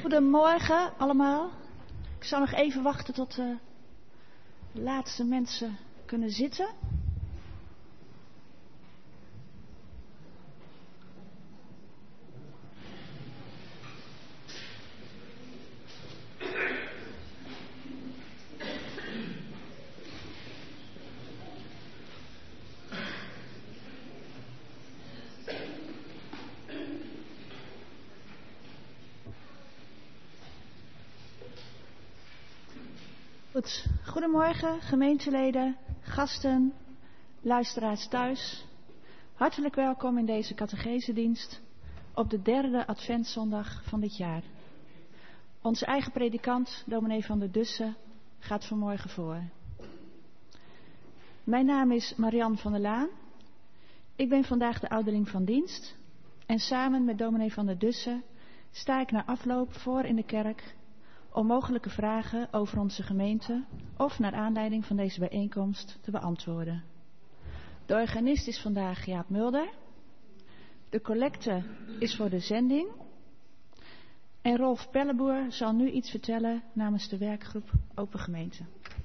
Goedemorgen allemaal. Ik zal nog even wachten tot de laatste mensen kunnen zitten. Goed. Goedemorgen gemeenteleden, gasten, luisteraars thuis. Hartelijk welkom in deze catechesedienst op de 3e adventszondag van dit jaar. Onze eigen predikant, dominee van der Dussen, gaat vanmorgen voor. Mijn naam is Marianne van der Laan. Ik ben vandaag de ouderling van dienst en samen met dominee van der Dussen sta ik na afloop voor in de kerk om mogelijke vragen over onze gemeente of naar aanleiding van deze bijeenkomst te beantwoorden. De organist is vandaag Jaap Mulder. De collecte is voor de zending. En Rolf Pelleboer zal nu iets vertellen namens de werkgroep Open Gemeente.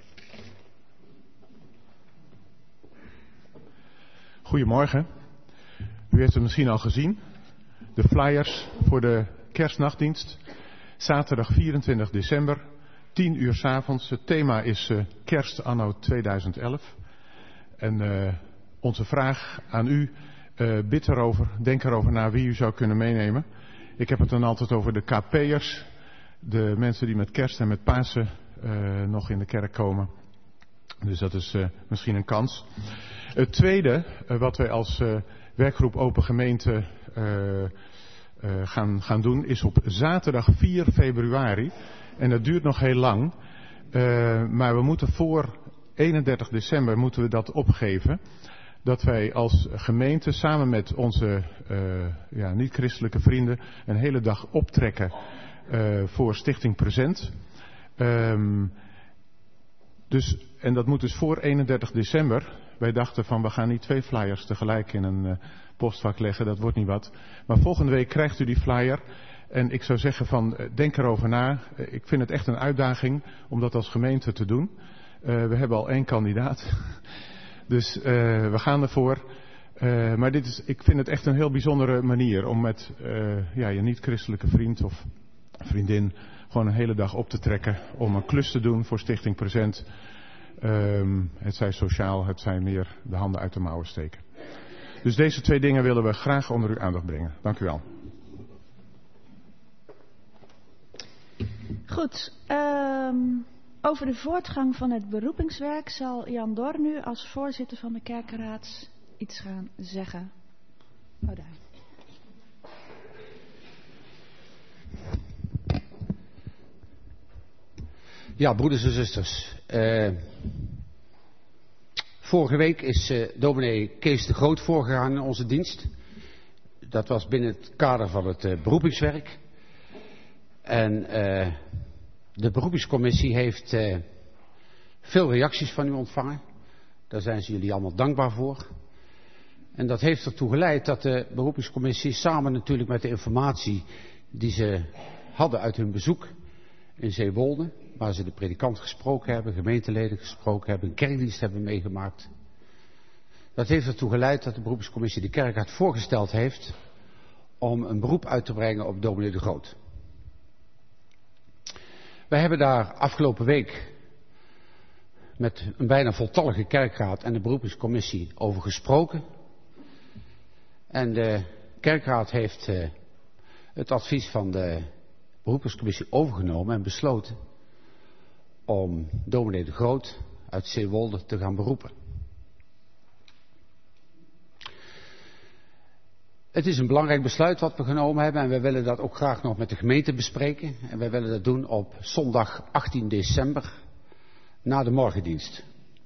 Goedemorgen. U heeft het misschien al gezien. De flyers voor de kerstnachtdienst. Zaterdag 24 december, 10 uur 's avonds. Het thema is kerst anno 2011. En onze vraag aan u, bid erover, denk erover na wie u zou kunnen meenemen. Ik heb het dan altijd over de KP'ers, de mensen die met kerst en met Pasen nog in de kerk komen. Dus dat is misschien een kans. Het tweede, wat wij als werkgroep Open Gemeente gaan doen, is op zaterdag 4 februari. En dat duurt nog heel lang. Maar we moeten voor 31 december moeten we dat opgeven. Dat wij als gemeente samen met onze niet-christelijke vrienden een hele dag optrekken voor Stichting Present. En dat moet dus voor 31 december. Wij dachten van we gaan niet 2 flyers tegelijk in een postvak leggen, dat wordt niet wat. Maar volgende week krijgt u die flyer. En ik zou zeggen van denk erover na. Ik vind het echt een uitdaging om dat als gemeente te doen. We hebben al 1 kandidaat. Dus we gaan ervoor. Maar ik vind het echt een heel bijzondere manier om met je niet-christelijke vriend of vriendin gewoon een hele dag op te trekken. Om een klus te doen voor Stichting Present. Het zij sociaal, het zij meer de handen uit de mouwen steken. Dus deze 2 dingen willen we graag onder uw aandacht brengen. Dank u wel. Goed. Over de voortgang van het beroepingswerk zal Jan Dor nu als voorzitter van de kerkenraad iets gaan zeggen. Oh, daar. Ja, broeders en zusters. Vorige week is dominee Kees de Groot voorgegaan in onze dienst. Dat was binnen het kader van het beroepingswerk. En de beroepingscommissie heeft veel reacties van u ontvangen. Daar zijn ze jullie allemaal dankbaar voor. En dat heeft ertoe geleid dat de beroepingscommissie samen natuurlijk met de informatie die ze hadden uit hun bezoek in Zeewolde, waar ze de predikant gesproken hebben, gemeenteleden gesproken hebben, een kerkdienst hebben meegemaakt. Dat heeft ertoe geleid dat de beroepscommissie de kerkraad voorgesteld heeft om een beroep uit te brengen op dominee de Groot. Wij hebben daar afgelopen week met een bijna voltallige kerkraad en de beroepscommissie over gesproken. En de kerkraad heeft het advies van de beroepscommissie overgenomen en besloten om dominee de Groot uit Zeewolde te gaan beroepen. Het is een belangrijk besluit wat we genomen hebben en wij willen dat ook graag nog met de gemeente bespreken. En wij willen dat doen op zondag 18 december na de morgendienst.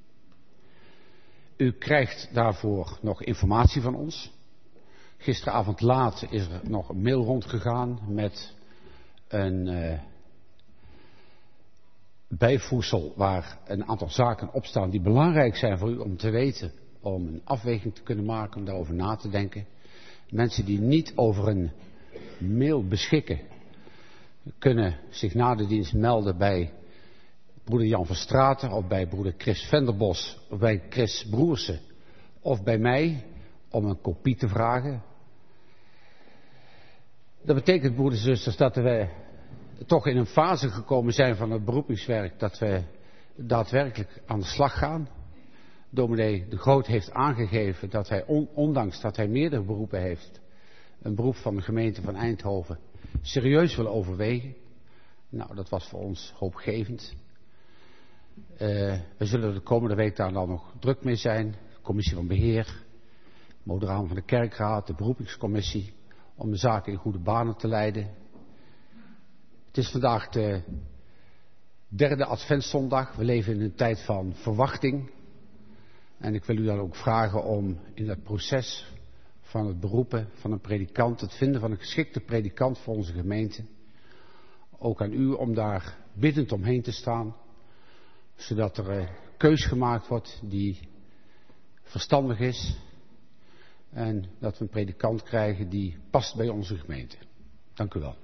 U krijgt daarvoor nog informatie van ons. Gisteravond laat is er nog een mail rondgegaan met een bijvoegsel waar een aantal zaken op staan die belangrijk zijn voor u om te weten, om een afweging te kunnen maken, om daarover na te denken. Mensen die niet over een mail beschikken, kunnen zich na de dienst melden bij broeder Jan van Straten of bij broeder Chris Venderbos of bij Chris Broersen of bij mij om een kopie te vragen. Dat betekent, broeders en zusters, dat we toch in een fase gekomen zijn van het beroepingswerk dat we daadwerkelijk aan de slag gaan. Dominee de Groot heeft aangegeven dat hij, ondanks dat hij meerdere beroepen heeft, een beroep van de gemeente van Eindhoven serieus wil overwegen. Nou, dat was voor ons hoopgevend. We zullen de komende week daar dan nog druk mee zijn. De commissie van beheer, moderator van de kerkraad, de beroepingscommissie, om de zaken in goede banen te leiden. Het is vandaag de 3e adventszondag. We leven in een tijd van verwachting. En ik wil u dan ook vragen om in dat proces van het beroepen van een predikant, het vinden van een geschikte predikant voor onze gemeente, ook aan u om daar biddend omheen te staan, zodat er een keus gemaakt wordt die verstandig is en dat we een predikant krijgen die past bij onze gemeente. Dank u wel.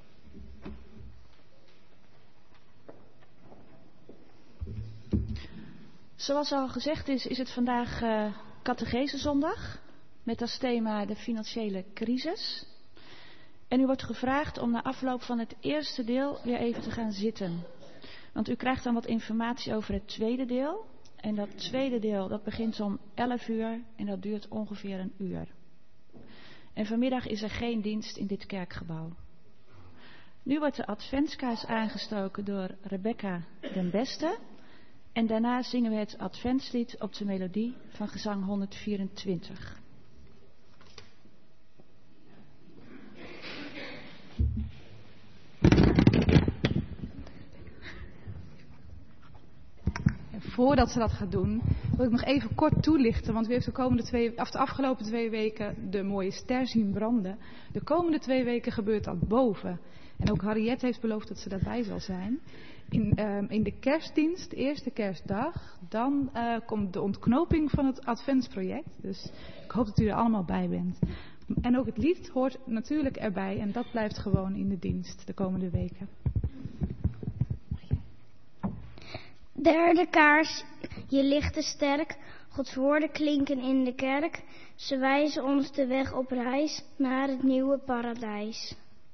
Zoals al gezegd is het vandaag catechesezondag met als thema de financiële crisis. En u wordt gevraagd om na afloop van het eerste deel weer even te gaan zitten. Want u krijgt dan wat informatie over het tweede deel. En dat tweede deel dat begint om 11 uur en dat duurt ongeveer een uur. En vanmiddag is er geen dienst in dit kerkgebouw. Nu wordt de adventskaars aangestoken door Rebecca den Beste. En daarna zingen we het adventslied op de melodie van gezang 124. Voordat ze dat gaat doen, wil ik nog even kort toelichten. Want u heeft de afgelopen 2 weken de mooie ster zien branden. De komende 2 weken gebeurt dat boven. En ook Harriet heeft beloofd dat ze daarbij zal zijn. In de kerstdienst, de eerste kerstdag, dan komt de ontknoping van het adventsproject. Dus ik hoop dat u er allemaal bij bent. En ook het lied hoort natuurlijk erbij en dat blijft gewoon in de dienst de komende weken. Derde kaars, je lichten sterk, Gods woorden klinken in de kerk. Ze wijzen ons de weg op reis naar het nieuwe paradijs.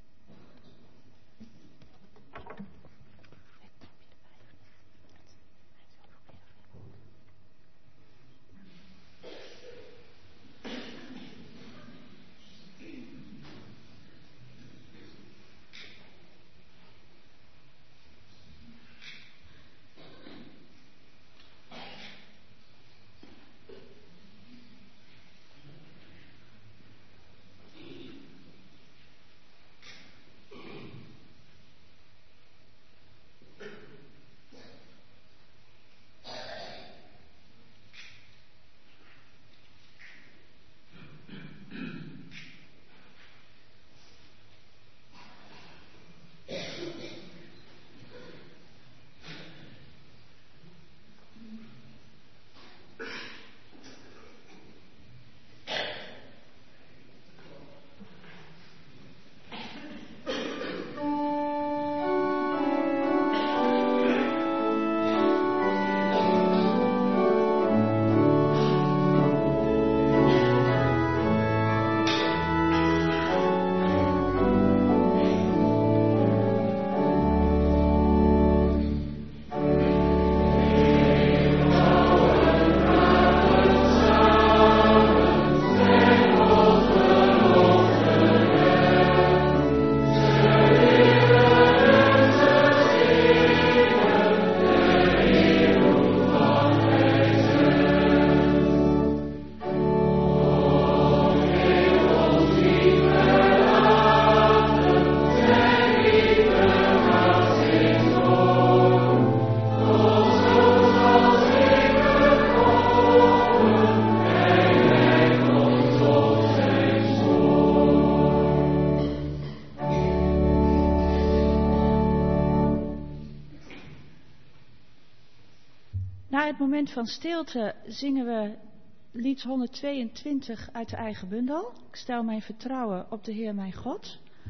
Na het moment van stilte zingen we lied 122 uit de eigen bundel. Ik stel mijn vertrouwen op de Heer mijn God.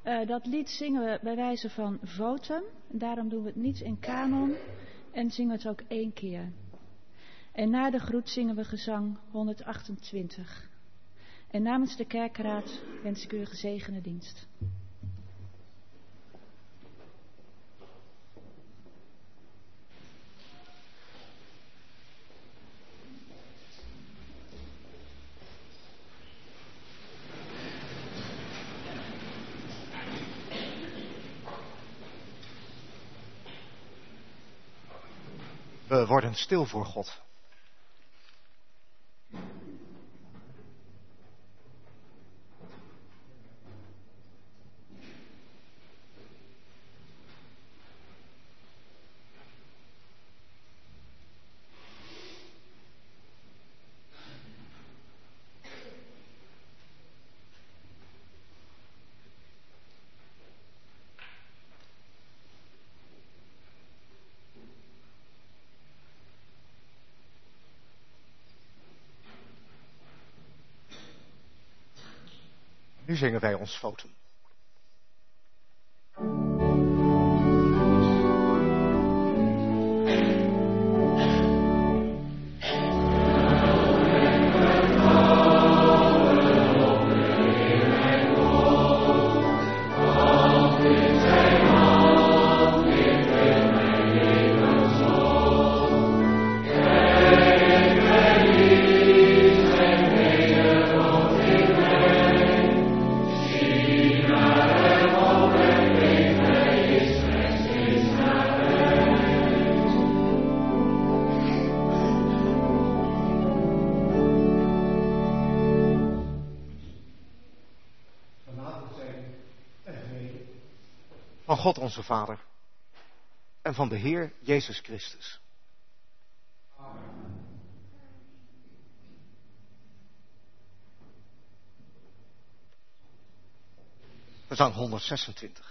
Dat lied zingen we bij wijze van votum. Daarom doen we het niet in kanon en zingen we het ook 1 keer. En na de groet zingen we gezang 128. En namens de kerkraad wens ik u een gezegende dienst. We worden stil voor God. Nu zingen wij ons votum. Van God onze Vader en van de Heer Jezus Christus. Amen. Gezang 126.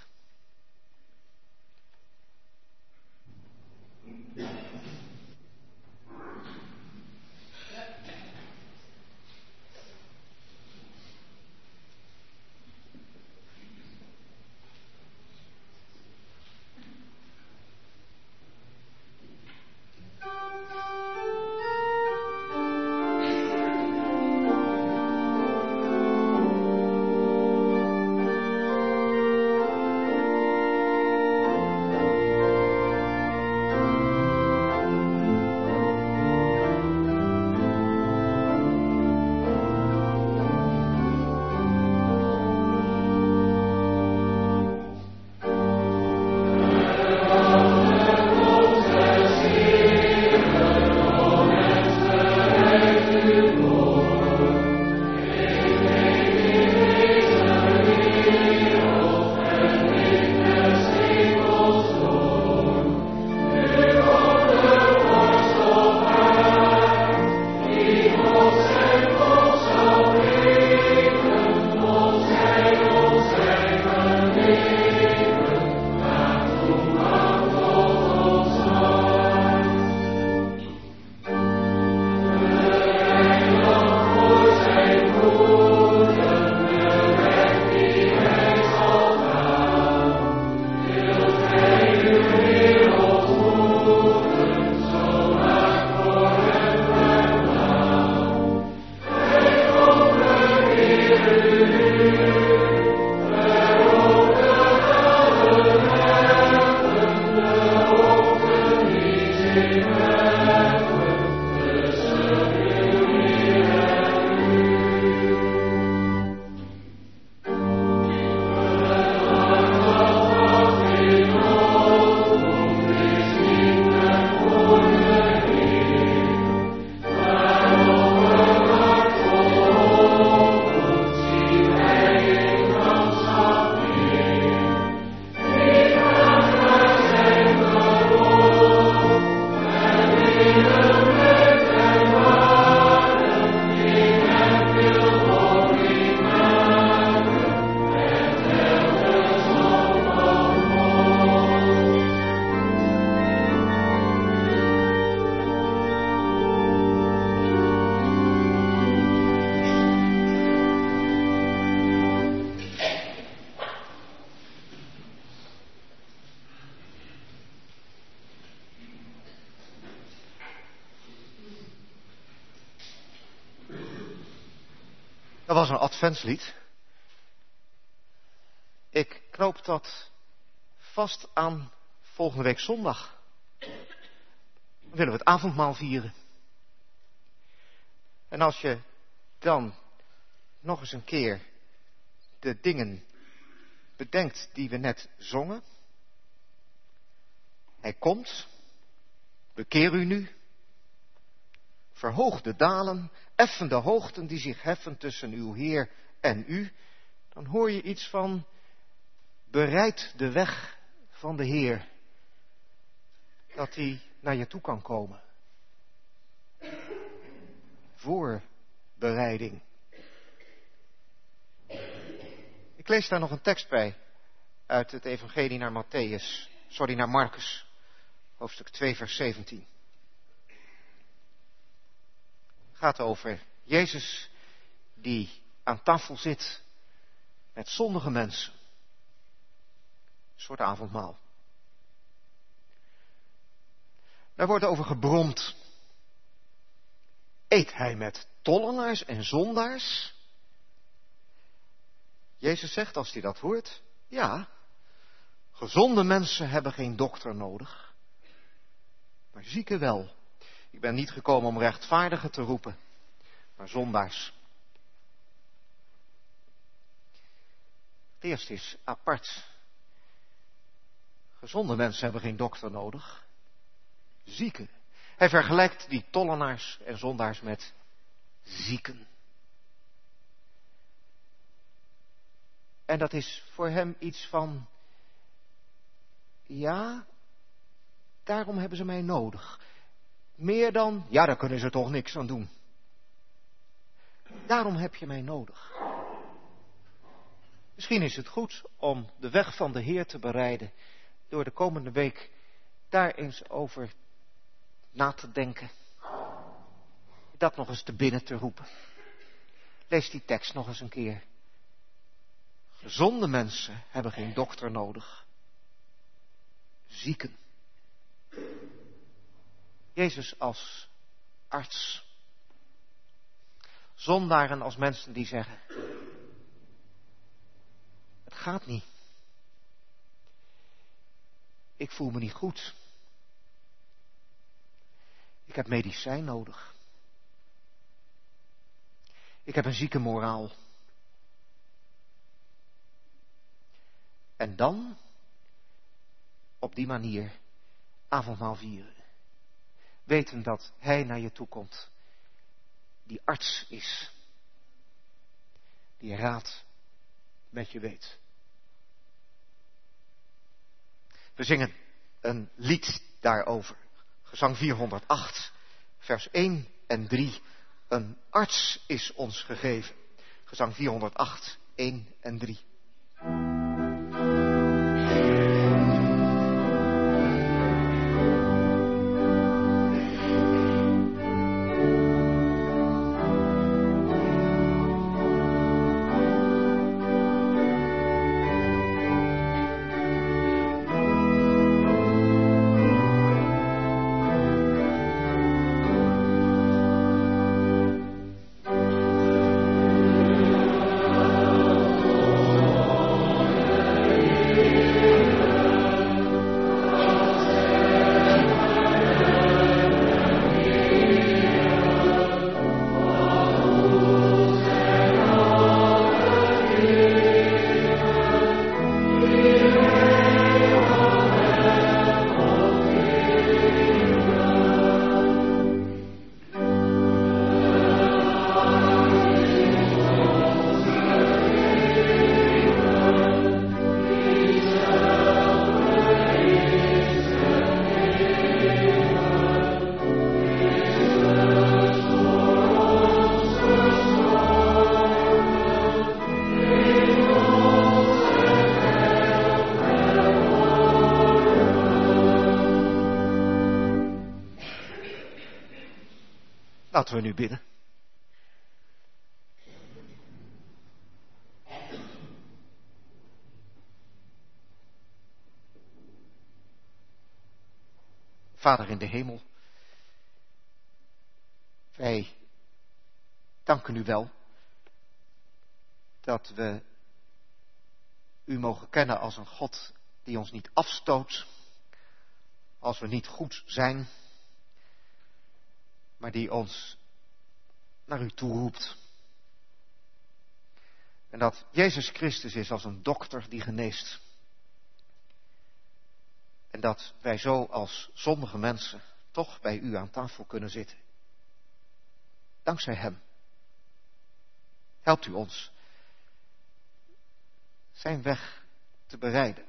Dat was een adventslied. Ik knoop dat vast aan volgende week zondag. Dan willen we het avondmaal vieren. En als je dan nog eens een keer de dingen bedenkt die we net zongen. Hij komt, bekeer u nu, verhoog de dalen, effen de hoogten die zich heffen tussen uw Heer en u. Dan hoor je iets van, bereid de weg van de Heer, dat hij naar je toe kan komen. Voorbereiding. Ik lees daar nog een tekst bij uit het evangelie naar Marcus, hoofdstuk 2 vers 17. Het gaat over Jezus die aan tafel zit met zondige mensen. Een soort avondmaal. Daar wordt over gebromd. Eet hij met tollenaars en zondaars? Jezus zegt als hij dat hoort, ja, gezonde mensen hebben geen dokter nodig, maar zieken wel. Ik ben niet gekomen om rechtvaardigen te roepen, maar zondaars. Het eerste is apart. Gezonde mensen hebben geen dokter nodig, zieken. Hij vergelijkt die tollenaars en zondaars met zieken. En dat is voor hem iets van, ja, daarom hebben ze mij nodig. Meer dan, ja, daar kunnen ze toch niks aan doen. Daarom heb je mij nodig. Misschien is het goed om de weg van de Heer te bereiden, door de komende week daar eens over na te denken. Dat nog eens te binnen te roepen. Lees die tekst nog eens een keer. Gezonde mensen hebben geen dokter nodig. Zieken. Jezus als arts. Zondaren als mensen die zeggen, het gaat niet. Ik voel me niet goed. Ik heb medicijn nodig. Ik heb een zieke moraal. En dan, op die manier, avondmaal vieren. Weten dat hij naar je toe komt. Die arts is. Die raad met je weet. We zingen een lied daarover. Gezang 408, vers 1 en 3. Een arts is ons gegeven. Gezang 408, 1 en 3. Laten we nu bidden. Vader in de hemel, wij danken u wel dat we u mogen kennen als een God die ons niet afstoot als we niet goed zijn, maar die ons naar u toe roept. En dat Jezus Christus is als een dokter die geneest. En dat wij zo als zondige mensen toch bij u aan tafel kunnen zitten. Dankzij hem. Helpt u ons zijn weg te bereiden.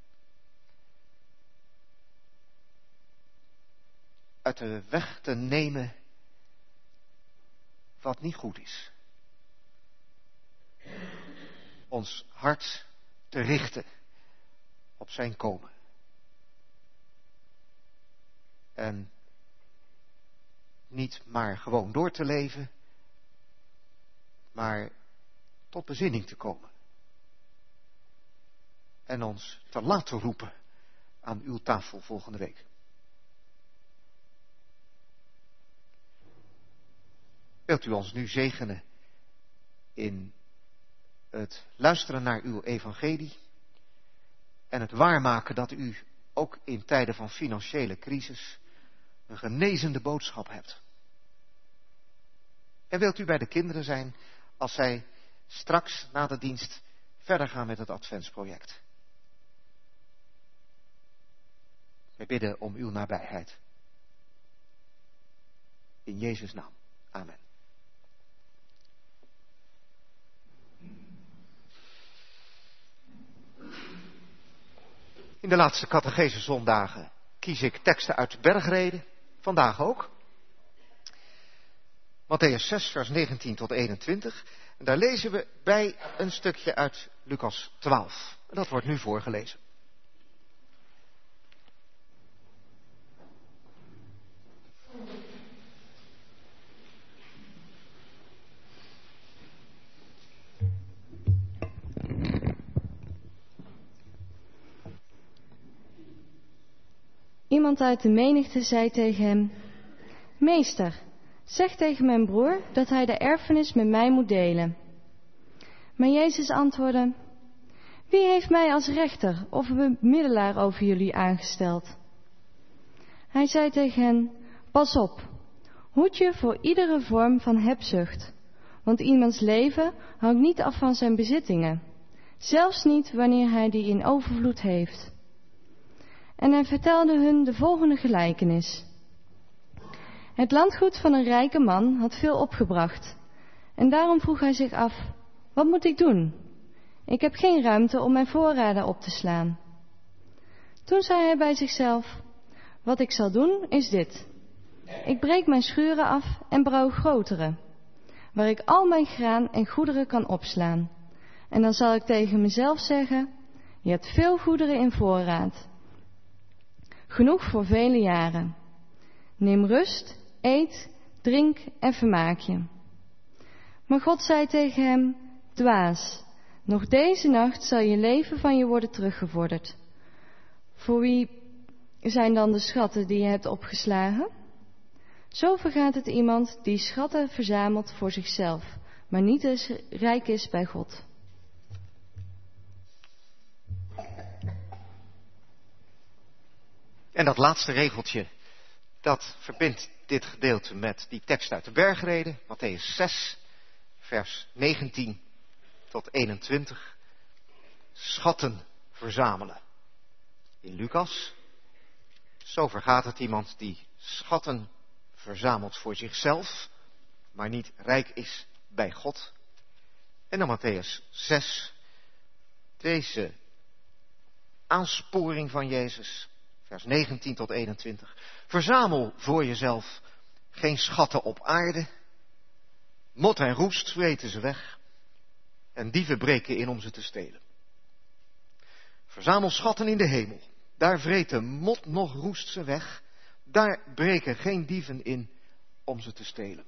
Uit de weg te nemen wat niet goed is. Ons hart te richten op zijn komen. En niet maar gewoon door te leven, maar tot bezinning te komen. En ons te laten roepen aan uw tafel volgende week. Wilt u ons nu zegenen in het luisteren naar uw evangelie en het waarmaken dat u ook in tijden van financiële crisis een genezende boodschap hebt. En wilt u bij de kinderen zijn als zij straks na de dienst verder gaan met het Adventsproject. Wij bidden om uw nabijheid. In Jezus' naam. Amen. In de laatste catechesezondagen kies ik teksten uit de bergreden. Vandaag ook. Mattheüs 6, vers 19 tot 21. En daar lezen we bij een stukje uit Lucas 12. En dat wordt nu voorgelezen. Iemand uit de menigte zei tegen hem: Meester, zeg tegen mijn broer dat hij de erfenis met mij moet delen. Maar Jezus antwoordde: Wie heeft mij als rechter of bemiddelaar over jullie aangesteld? Hij zei tegen hen: Pas op, hoed je voor iedere vorm van hebzucht, want iemands leven hangt niet af van zijn bezittingen, zelfs niet wanneer hij die in overvloed heeft. En hij vertelde hun de volgende gelijkenis. Het landgoed van een rijke man had veel opgebracht. En daarom vroeg hij zich af: wat moet ik doen? Ik heb geen ruimte om mijn voorraden op te slaan. Toen zei hij bij zichzelf: wat ik zal doen is dit. Ik breek mijn schuren af en bouw grotere, waar ik al mijn graan en goederen kan opslaan. En dan zal ik tegen mezelf zeggen: je hebt veel goederen in voorraad. Genoeg voor vele jaren. Neem rust, eet, drink en vermaak je. Maar God zei tegen hem: dwaas, nog deze nacht zal je leven van je worden teruggevorderd. Voor wie zijn dan de schatten die je hebt opgeslagen? Zo vergaat het iemand die schatten verzamelt voor zichzelf, maar niet rijk is bij God. En dat laatste regeltje, dat verbindt dit gedeelte met die tekst uit de bergreden, Mattheüs 6, vers 19 tot 21. Schatten verzamelen. In Lucas, zo vergaat het iemand die schatten verzamelt voor zichzelf, maar niet rijk is bij God. En dan Mattheüs 6, deze aansporing van Jezus, vers 19 tot 21. Verzamel voor jezelf geen schatten op aarde. Mot en roest vreten ze weg. En dieven breken in om ze te stelen. Verzamel schatten in de hemel. Daar vreten mot nog roest ze weg. Daar breken geen dieven in om ze te stelen.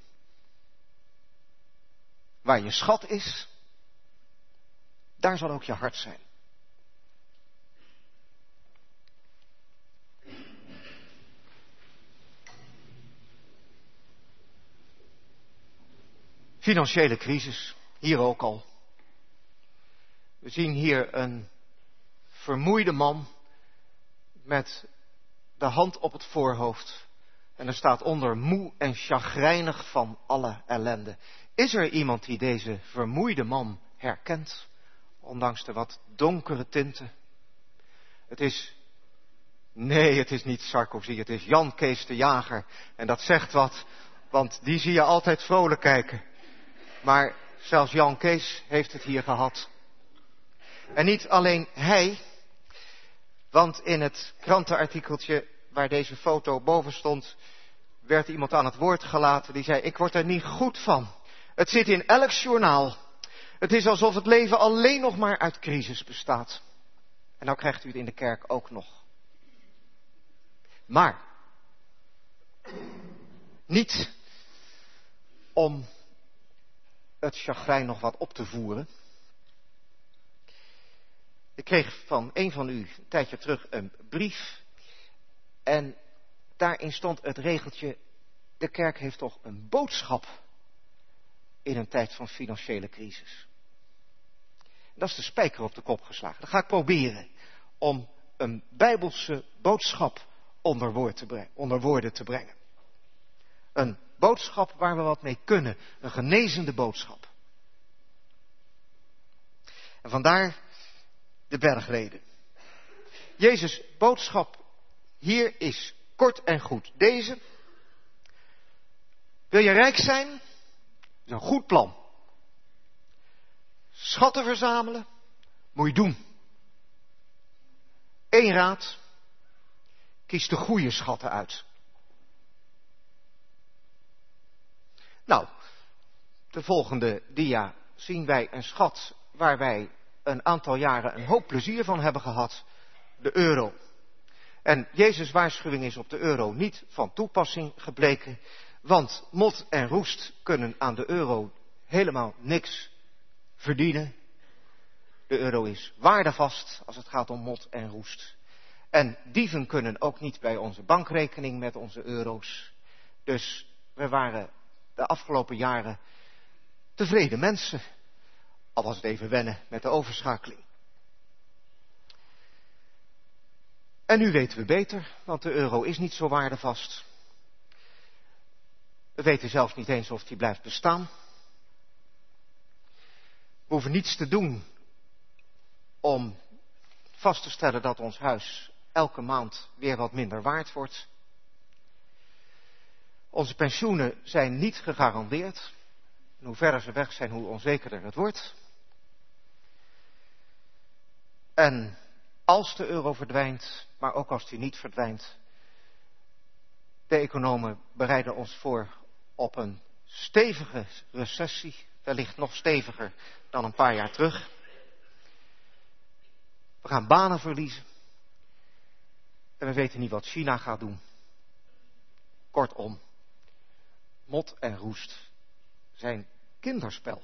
Waar je schat is, daar zal ook je hart zijn. Financiële crisis, hier ook al. We zien hier een vermoeide man met de hand op het voorhoofd. En er staat onder moe en chagrijnig van alle ellende. Is er iemand die deze vermoeide man herkent? Ondanks de wat donkere tinten. Het is niet Sarkozy, het is Jan Kees de Jager. En dat zegt wat, want die zie je altijd vrolijk kijken. Maar zelfs Jan Kees heeft het hier gehad. En niet alleen hij, want in het krantenartikeltje waar deze foto boven stond, werd iemand aan het woord gelaten die zei, ik word er niet goed van. Het zit in elk journaal. Het is alsof het leven alleen nog maar uit crisis bestaat. En nou krijgt u het in de kerk ook nog. Maar, niet om het chagrijn nog wat op te voeren. Ik kreeg van een van u een tijdje terug een brief. En daarin stond het regeltje, de kerk heeft toch een boodschap in een tijd van financiële crisis. En dat is de spijker op de kop geslagen. Dat ga ik proberen om een bijbelse boodschap onder woorden te brengen. Een boodschap waar we wat mee kunnen. Een genezende boodschap. En vandaar de bergreden. Jezus' boodschap hier is kort en goed. Deze. Wil je rijk zijn? Dat is een goed plan. Schatten verzamelen? Moet je doen. Eén raad. Kies de goede schatten uit. Nou, de volgende dia zien wij een schat waar wij een aantal jaren een hoop plezier van hebben gehad. De euro. En Jezus' waarschuwing is op de euro niet van toepassing gebleken. Want mot en roest kunnen aan de euro helemaal niks verdienen. De euro is waardevast als het gaat om mot en roest. En dieven kunnen ook niet bij onze bankrekening met onze euro's. Dus we waren de afgelopen jaren tevreden mensen. Al was het even wennen met de overschakeling. En nu weten we beter, want de euro is niet zo waardevast. We weten zelfs niet eens of die blijft bestaan. We hoeven niets te doen om vast te stellen dat ons huis elke maand weer wat minder waard wordt. Onze pensioenen zijn niet gegarandeerd. En hoe verder ze weg zijn, hoe onzekerder het wordt. En als de euro verdwijnt, maar ook als die niet verdwijnt, de economen bereiden ons voor op een stevige recessie, wellicht nog steviger dan een paar jaar terug. We gaan banen verliezen. En we weten niet wat China gaat doen. Kortom, mot en roest zijn kinderspel.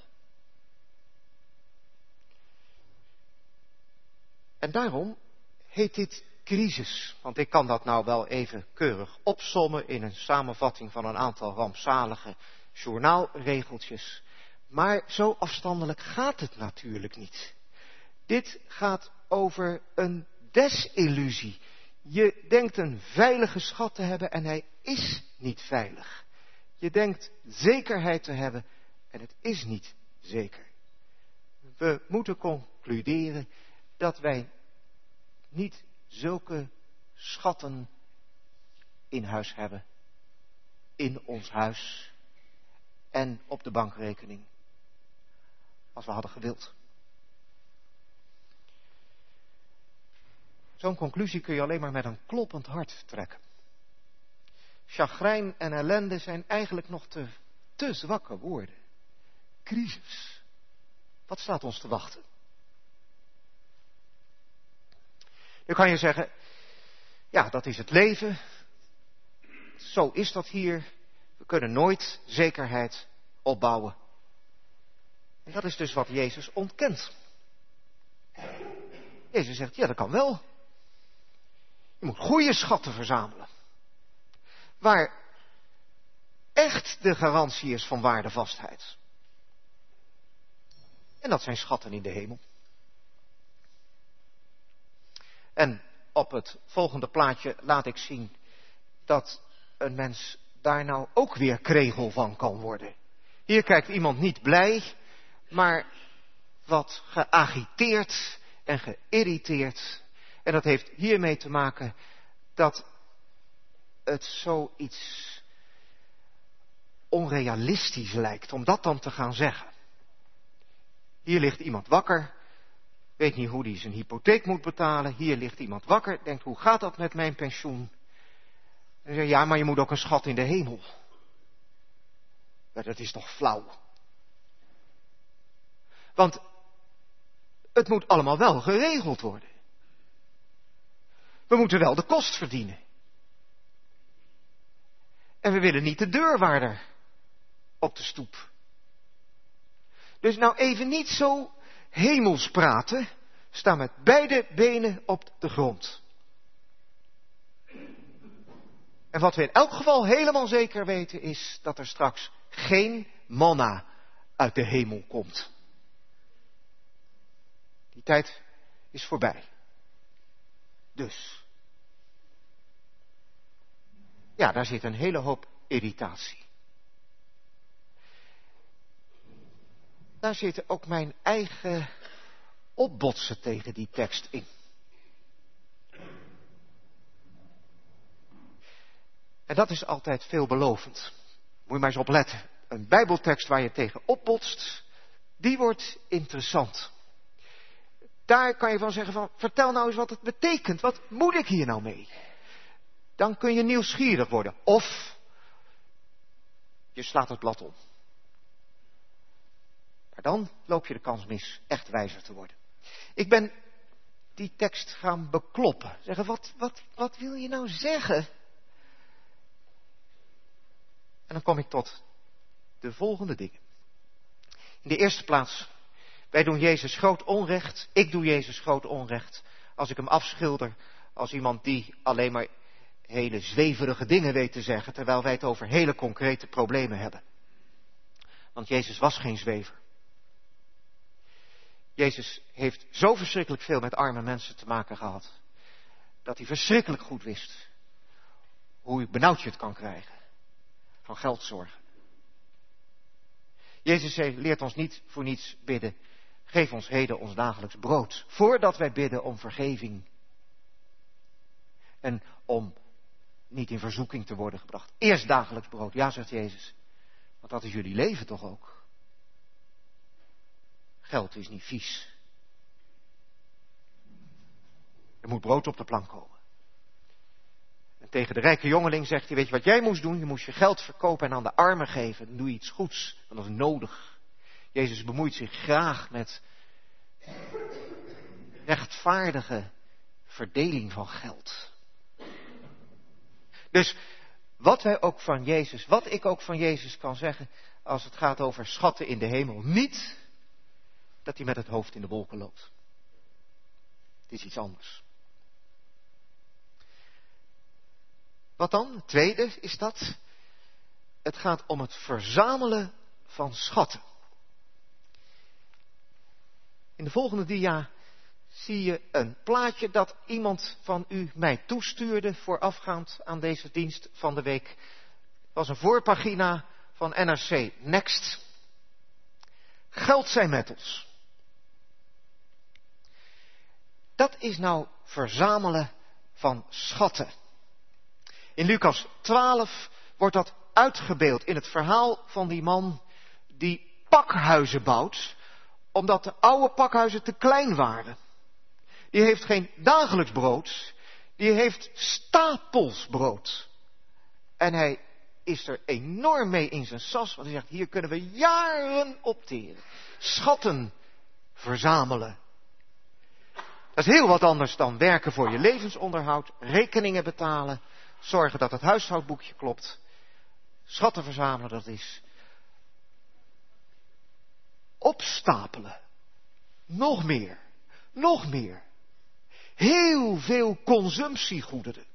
En daarom heet dit crisis. Want ik kan dat nou wel even keurig opsommen in een samenvatting van een aantal rampzalige journaalregeltjes. Maar zo afstandelijk gaat het natuurlijk niet. Dit gaat over een desillusie. Je denkt een veilige schat te hebben en hij is niet veilig. Je denkt zekerheid te hebben en het is niet zeker. We moeten concluderen dat wij niet zulke schatten in huis hebben, in ons huis en op de bankrekening, als we hadden gewild. Zo'n conclusie kun je alleen maar met een kloppend hart trekken. Chagrijn en ellende zijn eigenlijk nog te zwakke woorden. Crisis. Wat staat ons te wachten? Nu kan je zeggen, ja, dat is het leven. Zo is dat hier. We kunnen nooit zekerheid opbouwen. En dat is dus wat Jezus ontkent. Jezus zegt, ja, dat kan wel. Je moet goede schatten verzamelen. Waar echt de garantie is van waardevastheid. En dat zijn schatten in de hemel. En op het volgende plaatje laat ik zien dat een mens daar nou ook weer kregel van kan worden. Hier kijkt iemand niet blij, maar wat geagiteerd en geïrriteerd. En dat heeft hiermee te maken dat het zoiets onrealistisch lijkt om dat dan te gaan zeggen. Hier ligt iemand wakker, weet niet hoe hij zijn hypotheek moet betalen. Hier ligt iemand wakker, denkt hoe gaat dat met mijn pensioen? En zegt ja, maar je moet ook een schat in de hemel. Ja, dat is toch flauw. Want het moet allemaal wel geregeld worden. We moeten wel de kost verdienen. En we willen niet de deurwaarder op de stoep. Dus nou even niet zo hemels praten, sta met beide benen op de grond. En wat we in elk geval helemaal zeker weten is dat er straks geen manna uit de hemel komt. Die tijd is voorbij. Dus. Ja, daar zit een hele hoop irritatie. Daar zitten ook mijn eigen opbotsen tegen die tekst in. En dat is altijd veelbelovend. Moet je maar eens opletten. Een Bijbeltekst waar je tegen opbotst, die wordt interessant. Daar kan je van zeggen van, vertel nou eens wat het betekent. Wat moet ik hier nou mee? Dan kun je nieuwsgierig worden. Of je slaat het blad om. Maar dan loop je de kans mis echt wijzer te worden. Ik ben die tekst gaan bekloppen. Zeggen, wat wil je nou zeggen? En dan kom ik tot de volgende dingen. In de eerste plaats, wij doen Jezus groot onrecht. Ik doe Jezus groot onrecht als ik hem afschilder als iemand die alleen maar hele zweverige dingen weet te zeggen, terwijl wij het over hele concrete problemen hebben. Want Jezus was geen zwever. Jezus heeft zo verschrikkelijk veel met arme mensen te maken gehad, dat hij verschrikkelijk goed wist hoe benauwd je het kan krijgen van geldzorgen. Jezus leert ons niet voor niets bidden. Geef ons heden ons dagelijks brood. Voordat wij bidden om vergeving. En om niet in verzoeking te worden gebracht. Eerst dagelijks brood. Ja, zegt Jezus. Want dat is jullie leven toch ook. Geld is niet vies. Er moet brood op de plank komen. En tegen de rijke jongeling zegt hij, weet je wat jij moest doen? Je moest je geld verkopen en aan de armen geven. Dan doe je iets goeds, want dat is nodig. Jezus bemoeit zich graag met rechtvaardige verdeling van geld. Dus wat ik ook van Jezus kan zeggen als het gaat over schatten in de hemel. Niet dat hij met het hoofd in de wolken loopt. Het is iets anders. Wat dan? Het tweede is dat het gaat om het verzamelen van schatten. In de volgende dia zie je een plaatje dat iemand van u mij toestuurde voorafgaand aan deze dienst van de week. Het was een voorpagina van NRC Next. Geld zij met ons. Dat is nou verzamelen van schatten. In Lucas 12 wordt dat uitgebeeld in het verhaal van die man die pakhuizen bouwt, omdat de oude pakhuizen te klein waren. Die heeft geen dagelijks brood, die heeft stapels brood. En hij is er enorm mee in zijn sas, want hij zegt, hier kunnen we jaren opteren. Schatten verzamelen. Dat is heel wat anders dan werken voor je levensonderhoud, rekeningen betalen, zorgen dat het huishoudboekje klopt. Schatten verzamelen, dat is opstapelen. Nog meer. Nog meer. Heel veel consumptiegoederen.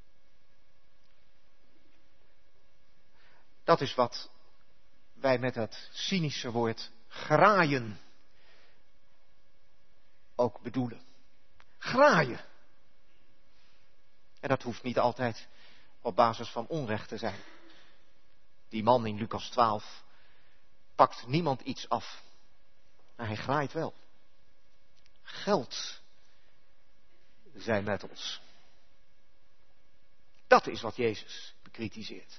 Dat is wat wij met het cynische woord graaien ook bedoelen. Graaien. En dat hoeft niet altijd op basis van onrecht te zijn. Die man in Lucas 12 pakt niemand iets af, maar hij graait wel. Geld zij met ons. Dat is wat Jezus bekritiseert.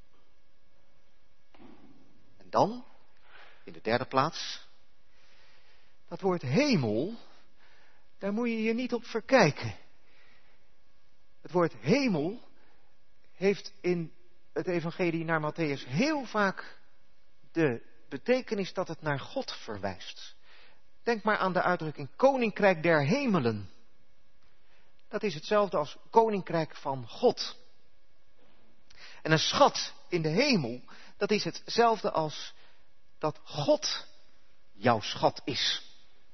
En dan, in de derde plaats, dat woord hemel, daar moet je je niet op verkijken. Het woord hemel heeft in het evangelie naar Mattheüs heel vaak de betekenis dat het naar God verwijst. Denk maar aan de uitdrukking koninkrijk der hemelen. Dat is hetzelfde als koninkrijk van God. En een schat in de hemel, dat is hetzelfde als dat God jouw schat is.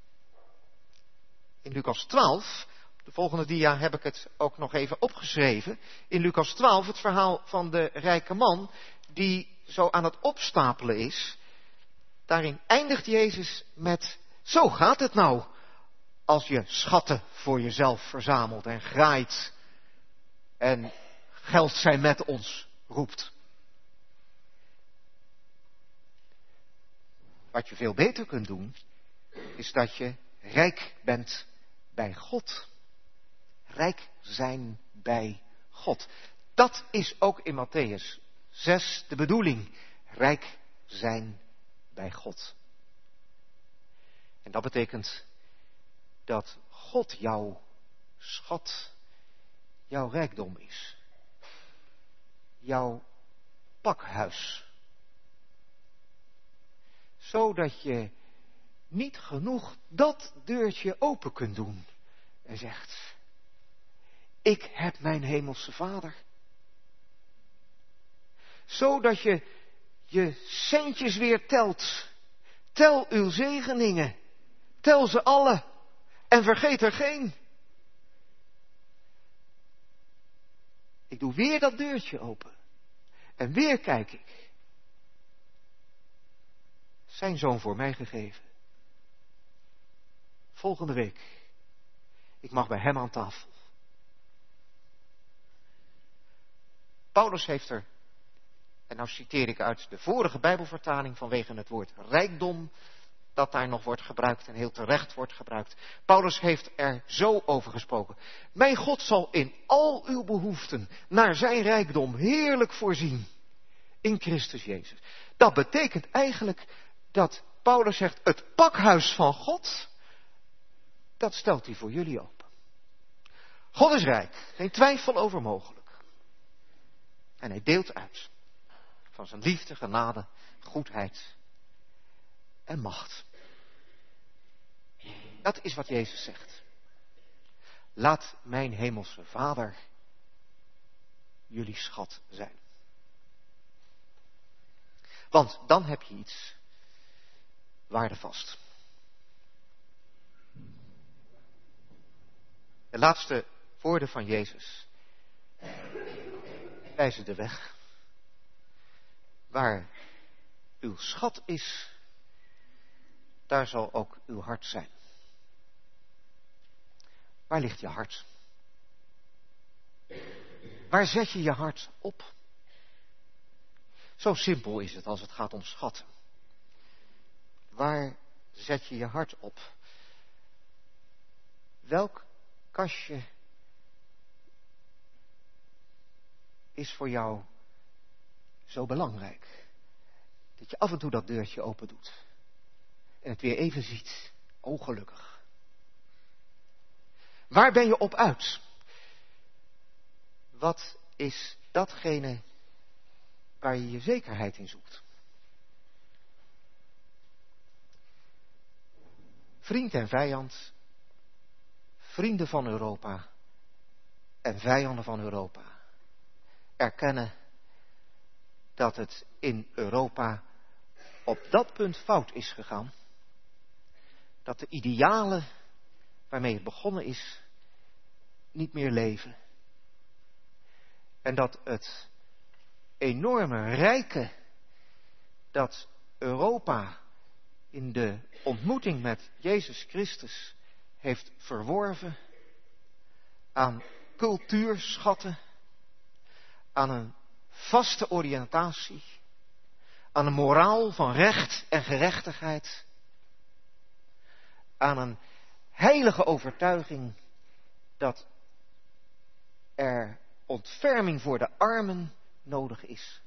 In Lucas 12, de volgende dia heb ik het ook nog even opgeschreven. In Lucas 12 het verhaal van de rijke man die zo aan het opstapelen is. Daarin eindigt Jezus met: zo gaat het nou als je schatten voor jezelf verzamelt en graait en geld zij met ons roept. Wat je veel beter kunt doen, is dat je rijk bent bij God. Rijk zijn bij God. Dat is ook in Mattheüs 6 de bedoeling. Rijk zijn bij God. En dat betekent dat God jouw schat, jouw rijkdom is. Jouw pakhuis. Zodat je niet genoeg dat deurtje open kunt doen. En zegt: ik heb mijn hemelse Vader. Zodat je je centjes weer telt. Tel uw zegeningen. Tel ze alle. En vergeet er geen. Ik doe weer dat deurtje open. En weer kijk ik. Zijn zoon voor mij gegeven. Volgende week. Ik mag bij hem aan tafel. Paulus heeft er, en nou citeer ik uit de vorige Bijbelvertaling vanwege het woord rijkdom, dat daar nog wordt gebruikt en heel terecht wordt gebruikt. Paulus heeft er zo over gesproken. Mijn God zal in al uw behoeften naar zijn rijkdom heerlijk voorzien. In Christus Jezus. Dat betekent eigenlijk dat Paulus zegt: het pakhuis van God, dat stelt hij voor jullie open. God is rijk, geen twijfel over mogelijk. En hij deelt uit van zijn liefde, genade, goedheid en macht. Dat is wat Jezus zegt. Laat mijn hemelse Vader jullie schat zijn. Want dan heb je iets waardevast. De laatste woorden van Jezus wijzen de weg. Waar uw schat is, daar zal ook uw hart zijn. Waar ligt je hart? Waar zet je je hart op? Zo simpel is het als het gaat om schatten. Waar zet je je hart op? Welk kastje is voor jou zo belangrijk dat je af en toe dat deurtje open doet en het weer even ziet? Oh, gelukkig. Waar ben je op uit? Wat is datgene waar je je zekerheid in zoekt? Vriend en vijand, vrienden van Europa en vijanden van Europa erkennen dat het in Europa op dat punt fout is gegaan. Dat de idealen waarmee het begonnen is niet meer leven. En dat het enorme rijke dat Europa in de ontmoeting met Jezus Christus heeft verworven aan cultuurschatten, aan een vaste oriëntatie, aan een moraal van recht en gerechtigheid, aan een heilige overtuiging dat er ontferming voor de armen nodig is.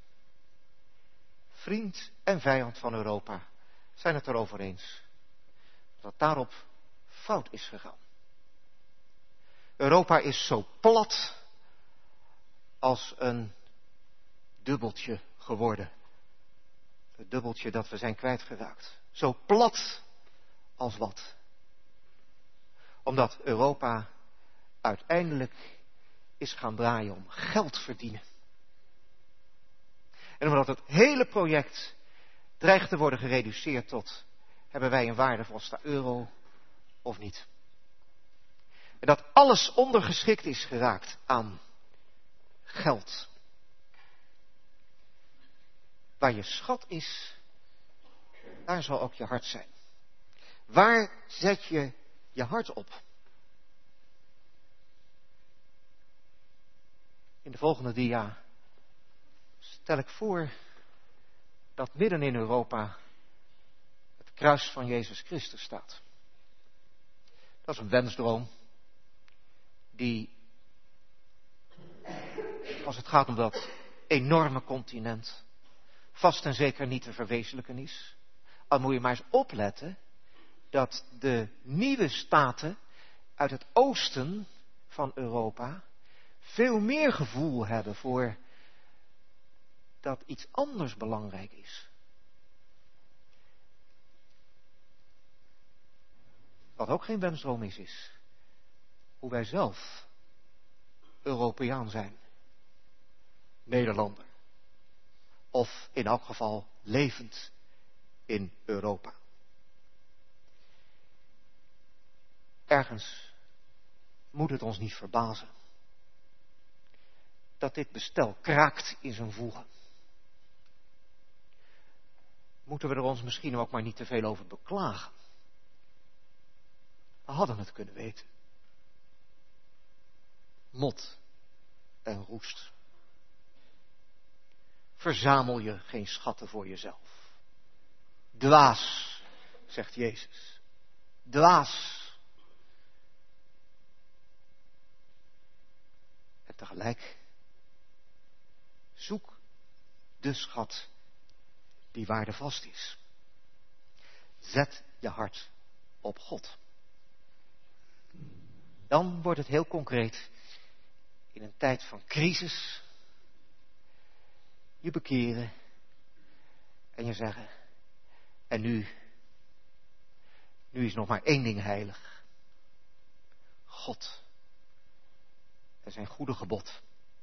Vriend en vijand van Europa zijn het erover eens dat daarop fout is gegaan. Europa is zo plat als een dubbeltje geworden. Het dubbeltje dat we zijn kwijtgeraakt. Zo plat als wat. Omdat Europa uiteindelijk is gaan draaien om geld verdienen. En omdat het hele project dreigt te worden gereduceerd tot: hebben wij een waardevaste euro of niet? En dat alles ondergeschikt is geraakt aan geld. Waar je schat is, daar zal ook je hart zijn. Waar zet je je hart op? In de volgende dia stel ik voor dat midden in Europa het kruis van Jezus Christus staat. Dat is een wensdroom die, als het gaat om dat enorme continent, vast en zeker niet te verwezenlijken is. Al moet je maar eens opletten dat de nieuwe staten uit het oosten van Europa veel meer gevoel hebben voor dat iets anders belangrijk is. Wat ook geen wensdroom is hoe wij zelf Europeaan zijn. Nederlander. Of in elk geval levend in Europa. Ergens moet het ons niet verbazen dat dit bestel kraakt in zijn voegen. Moeten we er ons misschien ook maar niet te veel over beklagen. We hadden het kunnen weten. Mot en roest. Verzamel je geen schatten voor jezelf. Dwaas, zegt Jezus. Dwaas. En tegelijk, zoek de schat die waardevast is. Zet je hart op God. Dan wordt het heel concreet in een tijd van crisis. Je bekeren en je zeggen: en nu is nog maar één ding heilig. God en zijn goede gebod.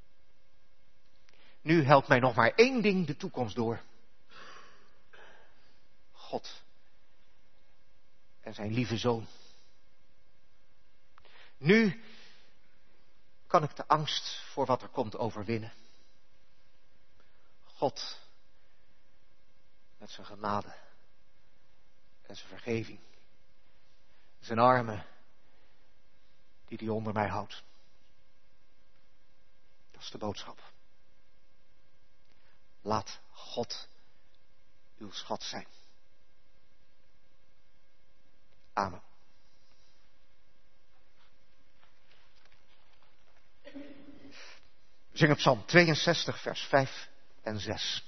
Nu helpt mij nog maar één ding de toekomst door. God en zijn lieve zoon. Nu kan ik de angst voor wat er komt overwinnen. God met zijn genade en zijn vergeving. Zijn armen die hij onder mij houdt. Dat is de boodschap. Laat God uw schat zijn. Amen. We zingen Psalm 62, vers 5 en 6.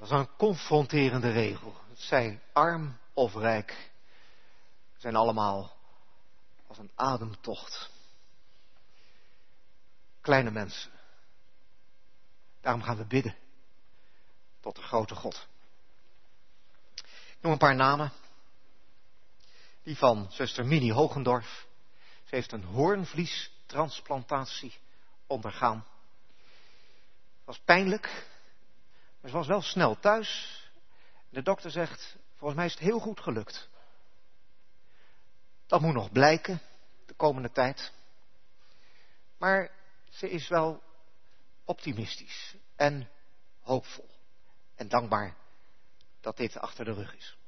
als een confronterende regel. Het zij arm of rijk, zijn allemaal als een ademtocht. Kleine mensen. Daarom gaan we bidden tot de grote God. Ik noem een paar namen. Die van zuster Minnie Hogendorf. Ze heeft een hoornvliestransplantatie ondergaan. Het was pijnlijk, maar ze was wel snel thuis. De dokter zegt, volgens mij is het heel goed gelukt. Dat moet nog blijken, de komende tijd. Maar ze is wel optimistisch en hoopvol. En dankbaar dat dit achter de rug is.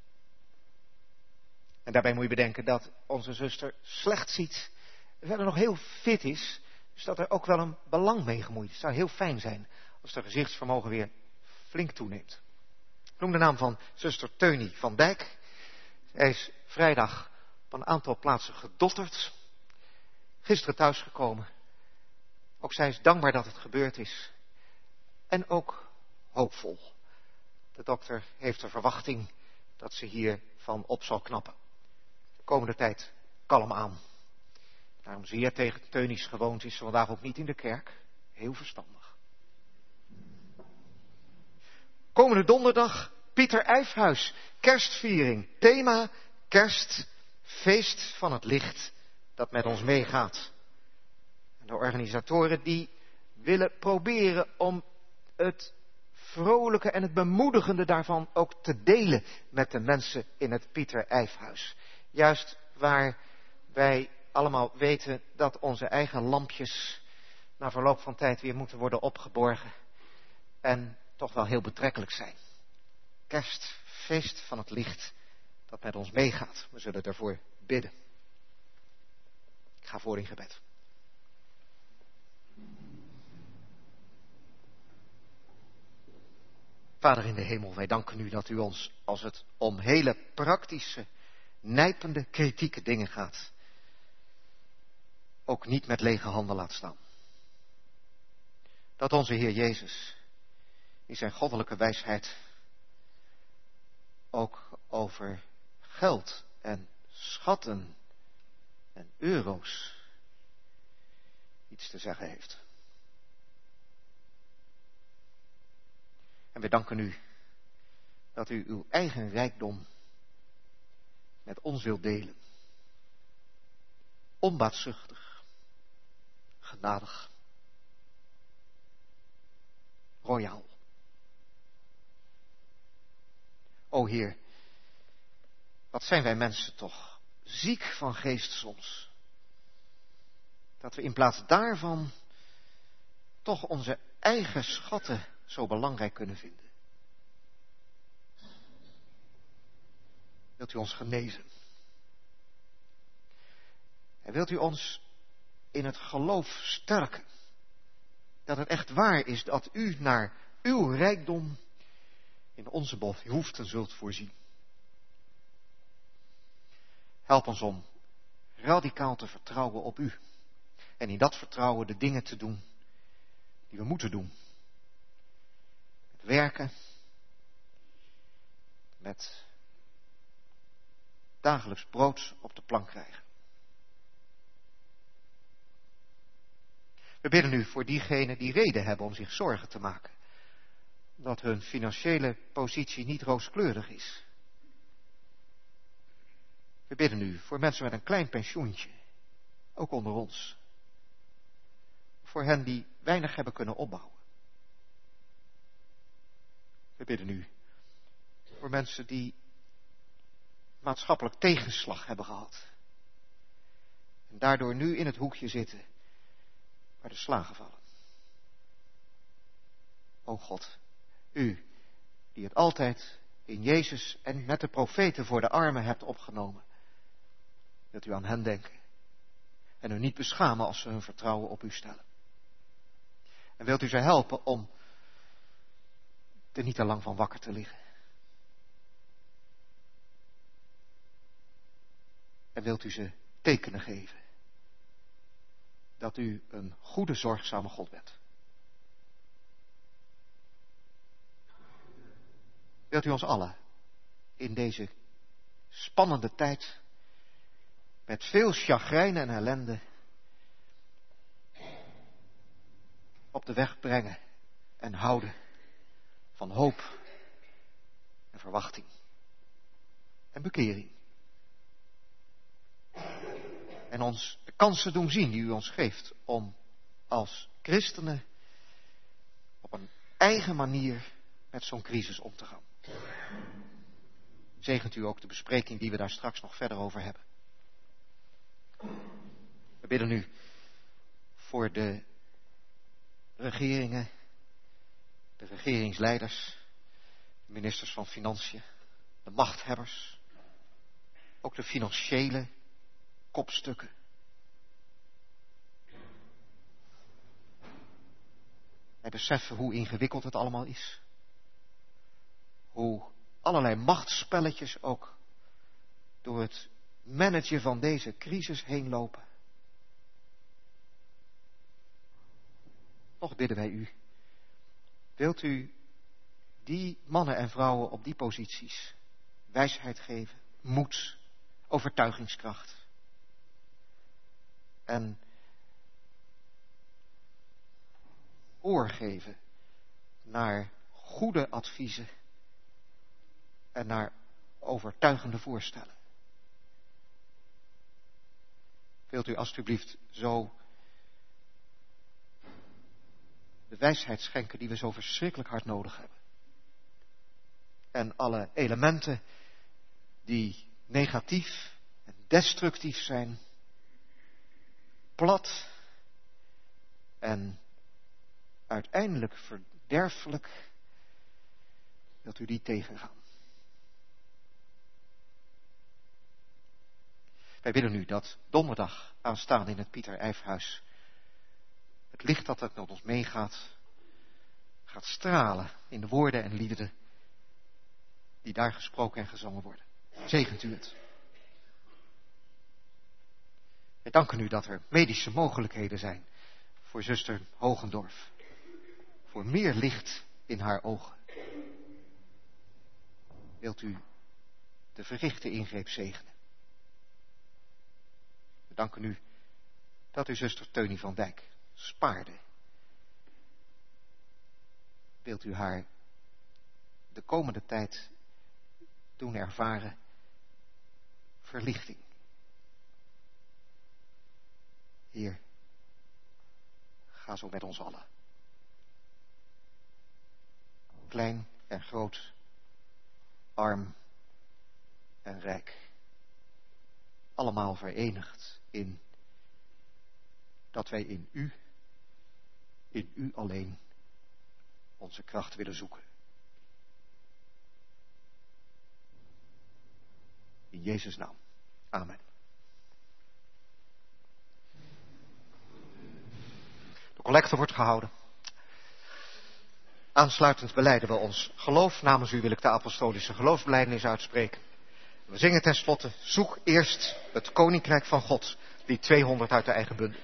En daarbij moet je bedenken dat onze zuster slecht ziet. Verder nog heel fit is. Dus dat er ook wel een belang mee gemoeid is. Het zou heel fijn zijn als haar gezichtsvermogen weer flink toeneemt. Ik noem de naam van zuster Teunie van Dijk. Zij is vrijdag op een aantal plaatsen gedotterd. Gisteren thuisgekomen. Ook zij is dankbaar dat het gebeurd is. En ook hoopvol. De dokter heeft de verwachting dat ze hiervan op zal knappen. De komende tijd kalm aan. Daarom zeer tegen Teunies gewoond is ze vandaag ook niet in de kerk. Heel verstandig. Komende donderdag Pieter Eijfhuis. Kerstviering. Thema kerst. Feest van het licht dat met ons meegaat. En de organisatoren die willen proberen om het vrolijke en het bemoedigende daarvan ook te delen met de mensen in het Pieter Eijfhuis. Juist waar wij allemaal weten dat onze eigen lampjes na verloop van tijd weer moeten worden opgeborgen. En toch wel heel betrekkelijk zijn. Kerst, feest van het licht dat met ons meegaat. We zullen daarvoor bidden. Ik ga voor in gebed. Vader in de hemel, wij danken u dat u ons, als het om hele praktische, nijpende, kritieke dingen gaat, ook niet met lege handen laat staan. Dat onze Heer Jezus in zijn goddelijke wijsheid ook over geld en schatten en euro's iets te zeggen heeft. En we danken u dat u uw eigen rijkdom met ons wilt delen. Onbaatzuchtig, genadig, royaal. O Heer, wat zijn wij mensen toch ziek van geest soms. Dat we in plaats daarvan toch onze eigen schatten zo belangrijk kunnen vinden. Wilt u ons genezen? En wilt u ons in het geloof sterken? Dat het echt waar is dat u naar uw rijkdom in onze behoeften zult voorzien. Help ons om radicaal te vertrouwen op u. En in dat vertrouwen de dingen te doen die we moeten doen. Met werken. Met dagelijks brood op de plank krijgen. We bidden u voor diegenen die reden hebben om zich zorgen te maken. Dat hun financiële positie niet rooskleurig is. We bidden u voor mensen met een klein pensioentje. Ook onder ons. Voor hen die weinig hebben kunnen opbouwen. We bidden u voor mensen die maatschappelijk tegenslag hebben gehad. En daardoor nu in het hoekje zitten waar de slagen vallen. O God, u die het altijd in Jezus en met de profeten voor de armen hebt opgenomen. Wilt u aan hen denken. En u niet beschamen als ze hun vertrouwen op u stellen. En wilt u ze helpen om er niet te lang van wakker te liggen. En wilt u ze tekenen geven. Dat u een goede, zorgzame God bent. wilt u ons allen in deze spannende tijd, met veel chagrijn en ellende, op de weg brengen en houden van hoop en verwachting en bekering. En ons de kansen doen zien die u ons geeft om als christenen op een eigen manier met zo'n crisis om te gaan. Zegent u ook de bespreking die we daar straks nog verder over hebben. We bidden u voor de regeringen, de regeringsleiders, de ministers van Financiën, de machthebbers, ook de financiële kopstukken. Wij beseffen hoe ingewikkeld het allemaal is. Hoe allerlei machtsspelletjes ook door het managen van deze crisis heen lopen. Toch bidden wij u, wilt u die mannen en vrouwen op die posities wijsheid geven, moed, overtuigingskracht. En oor geven naar goede adviezen en naar overtuigende voorstellen. Wilt u alstublieft zo de wijsheid schenken die we zo verschrikkelijk hard nodig hebben. En alle elementen die negatief en destructief zijn, plat en uiteindelijk verderfelijk, wilt u die tegengaan. Wij willen nu dat donderdag aanstaande in het Pieter Ijfhuis het licht dat met ons meegaat, gaat stralen in de woorden en liederen die daar gesproken en gezongen worden. Zegent u het. Wij danken u dat er medische mogelijkheden zijn voor zuster Hogendorf. Voor meer licht in haar ogen. Wilt u de verrichte ingreep zegenen. We danken u dat u zuster Teunie van Dijk spaarde. Wilt u haar de komende tijd doen ervaren verlichting. Heer, ga zo met ons allen. Klein en groot, arm en rijk. Allemaal verenigd in dat wij in u alleen, onze kracht willen zoeken. In Jezus' naam. Amen. De collecte wordt gehouden. Aansluitend belijden we ons geloof. Namens u wil ik de apostolische geloofsbelijdenis uitspreken. We zingen tenslotte, zoek eerst het koninkrijk van God, die 200 uit de eigen bundel.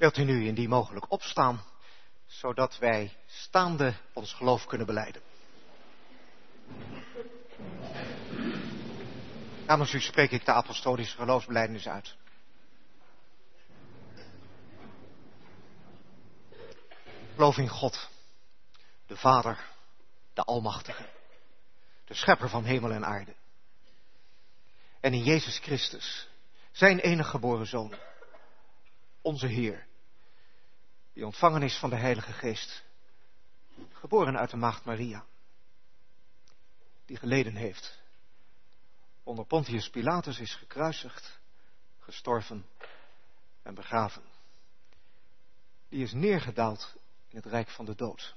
Wilt u nu indien mogelijk opstaan, zodat wij staande ons geloof kunnen belijden. Namens u spreek ik de apostolische geloofsbelijdenis uit. Ik geloof in God, de Vader, de Almachtige, de Schepper van hemel en aarde. En in Jezus Christus, zijn enige geboren Zoon, onze Heer, die ontvangen is van de Heilige Geest, geboren uit de maagd Maria, die geleden heeft, onder Pontius Pilatus is gekruisigd, gestorven en begraven. Die is neergedaald in het rijk van de dood.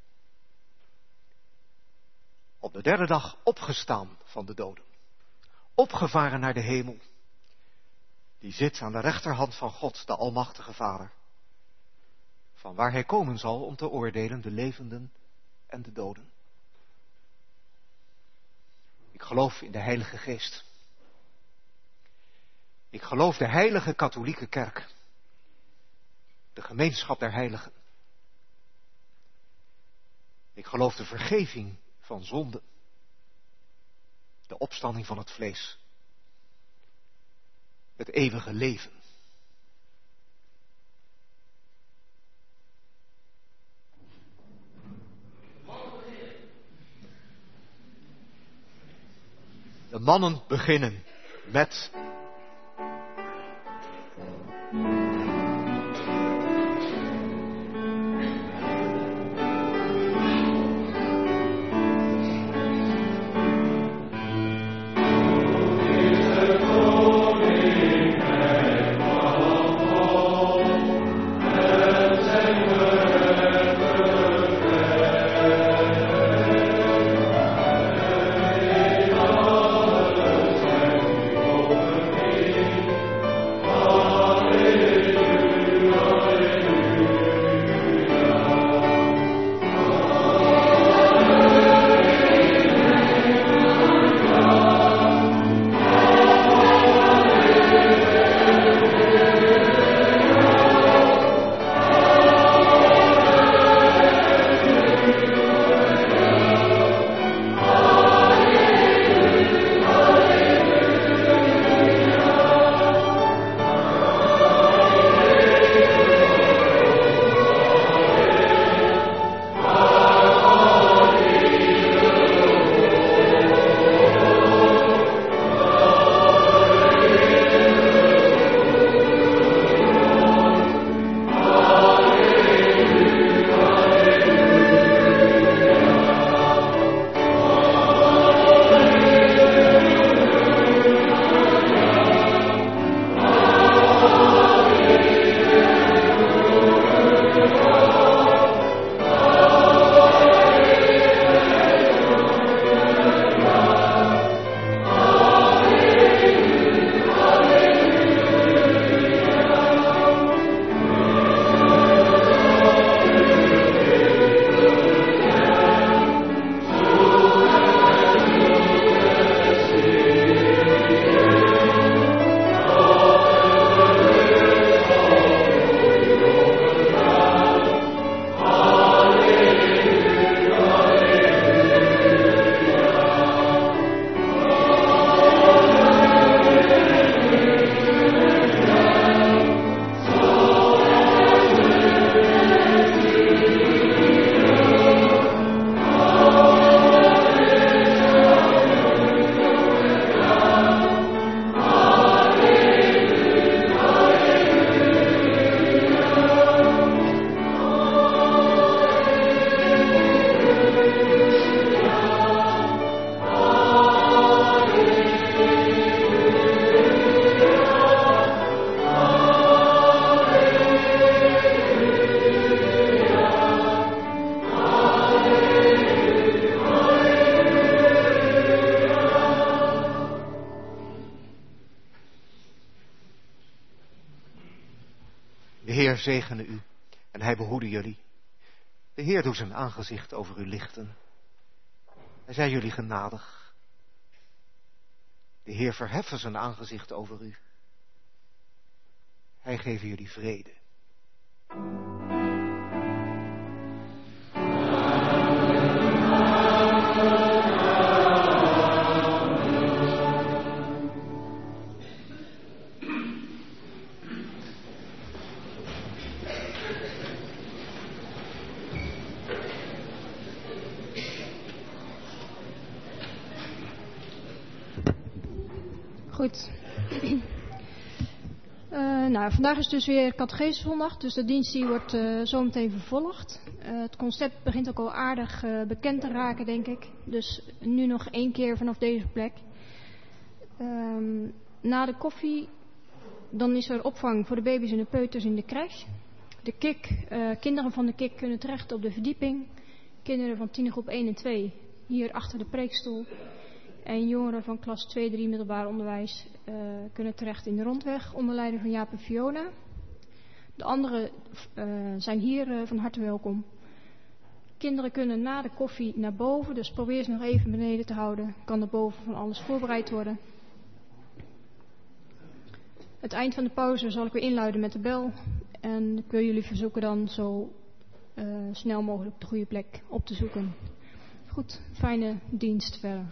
Op de derde dag opgestaan van de doden, opgevaren naar de hemel, die zit aan de rechterhand van God, de Almachtige Vader, van waar hij komen zal om te oordelen de levenden en de doden. Ik geloof in de Heilige Geest. Ik geloof de heilige katholieke kerk, de gemeenschap der heiligen. Ik geloof de vergeving van zonden, de opstanding van het vlees, het eeuwige leven. De mannen beginnen met De Heer zegene u en hij behoede jullie. De Heer doet zijn aangezicht over u lichten. Hij zij jullie genadig. De Heer verheffen zijn aangezicht over u. Hij geeft jullie vrede. Goed. Vandaag is dus weer catechesezondag, dus de dienst die wordt zometeen vervolgd. Het concept begint ook al aardig bekend te raken, denk ik. Dus nu nog 1 keer vanaf deze plek. Na de koffie, dan is er opvang voor de baby's en de peuters in de crèche. De KIK, kinderen van de KIK kunnen terecht op de verdieping. Kinderen van tienergroep 1 en 2 hier achter de preekstoel. En jongeren van klas 2-3 middelbaar onderwijs kunnen terecht in de rondweg onder leiding van Jaap en Fiona. De anderen zijn hier van harte welkom. Kinderen kunnen na de koffie naar boven, dus probeer ze nog even beneden te houden. Kan er boven van alles voorbereid worden. Het eind van de pauze zal ik weer inluiden met de bel. En ik wil jullie verzoeken dan zo snel mogelijk de goede plek op te zoeken. Goed, fijne dienst verder.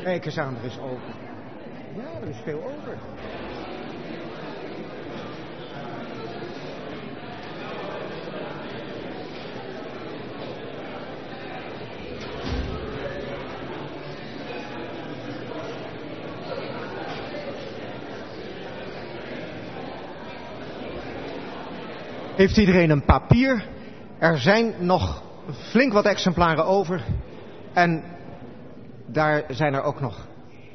Kijk eens aan, er is over. Ja, er is veel over. Heeft iedereen een papier? Er zijn nog flink wat exemplaren over. En daar zijn er ook nog.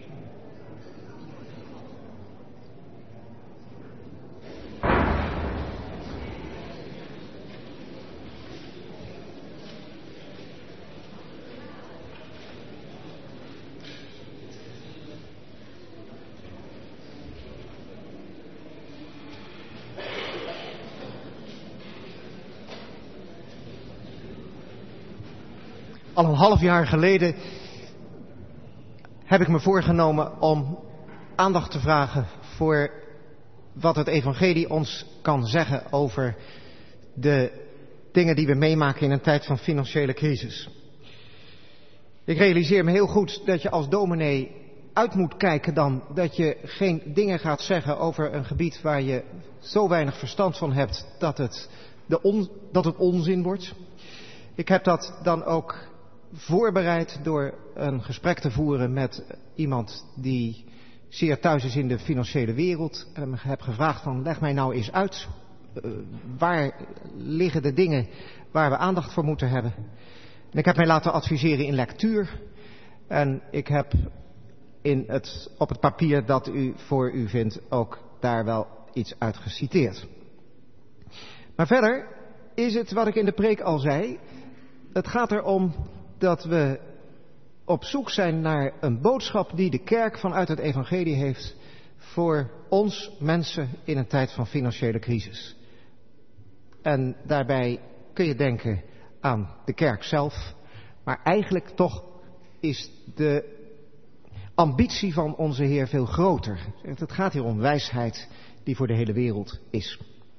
Al een half jaar geleden heb ik me voorgenomen om aandacht te vragen voor wat het evangelie ons kan zeggen over de dingen die we meemaken in een tijd van financiële crisis. Ik realiseer me heel goed dat je als dominee uit moet kijken dan dat je geen dingen gaat zeggen over een gebied waar je zo weinig verstand van hebt dat het onzin wordt. Ik heb dat dan ook voorbereid door een gesprek te voeren met iemand die zeer thuis is in de financiële wereld. En hem heb gevraagd van leg mij nou eens uit, waar liggen de dingen waar we aandacht voor moeten hebben. En ik heb mij laten adviseren in lectuur. En ik heb op het papier dat u voor u vindt ook daar wel iets uit geciteerd. Maar verder is het wat ik in de preek al zei. Het gaat erom dat we op zoek zijn naar een boodschap die de kerk vanuit het evangelie heeft voor ons mensen in een tijd van financiële crisis. En daarbij kun je denken aan de kerk zelf, maar eigenlijk toch is de ambitie van onze Heer veel groter. Het gaat hier om wijsheid die voor de hele wereld is.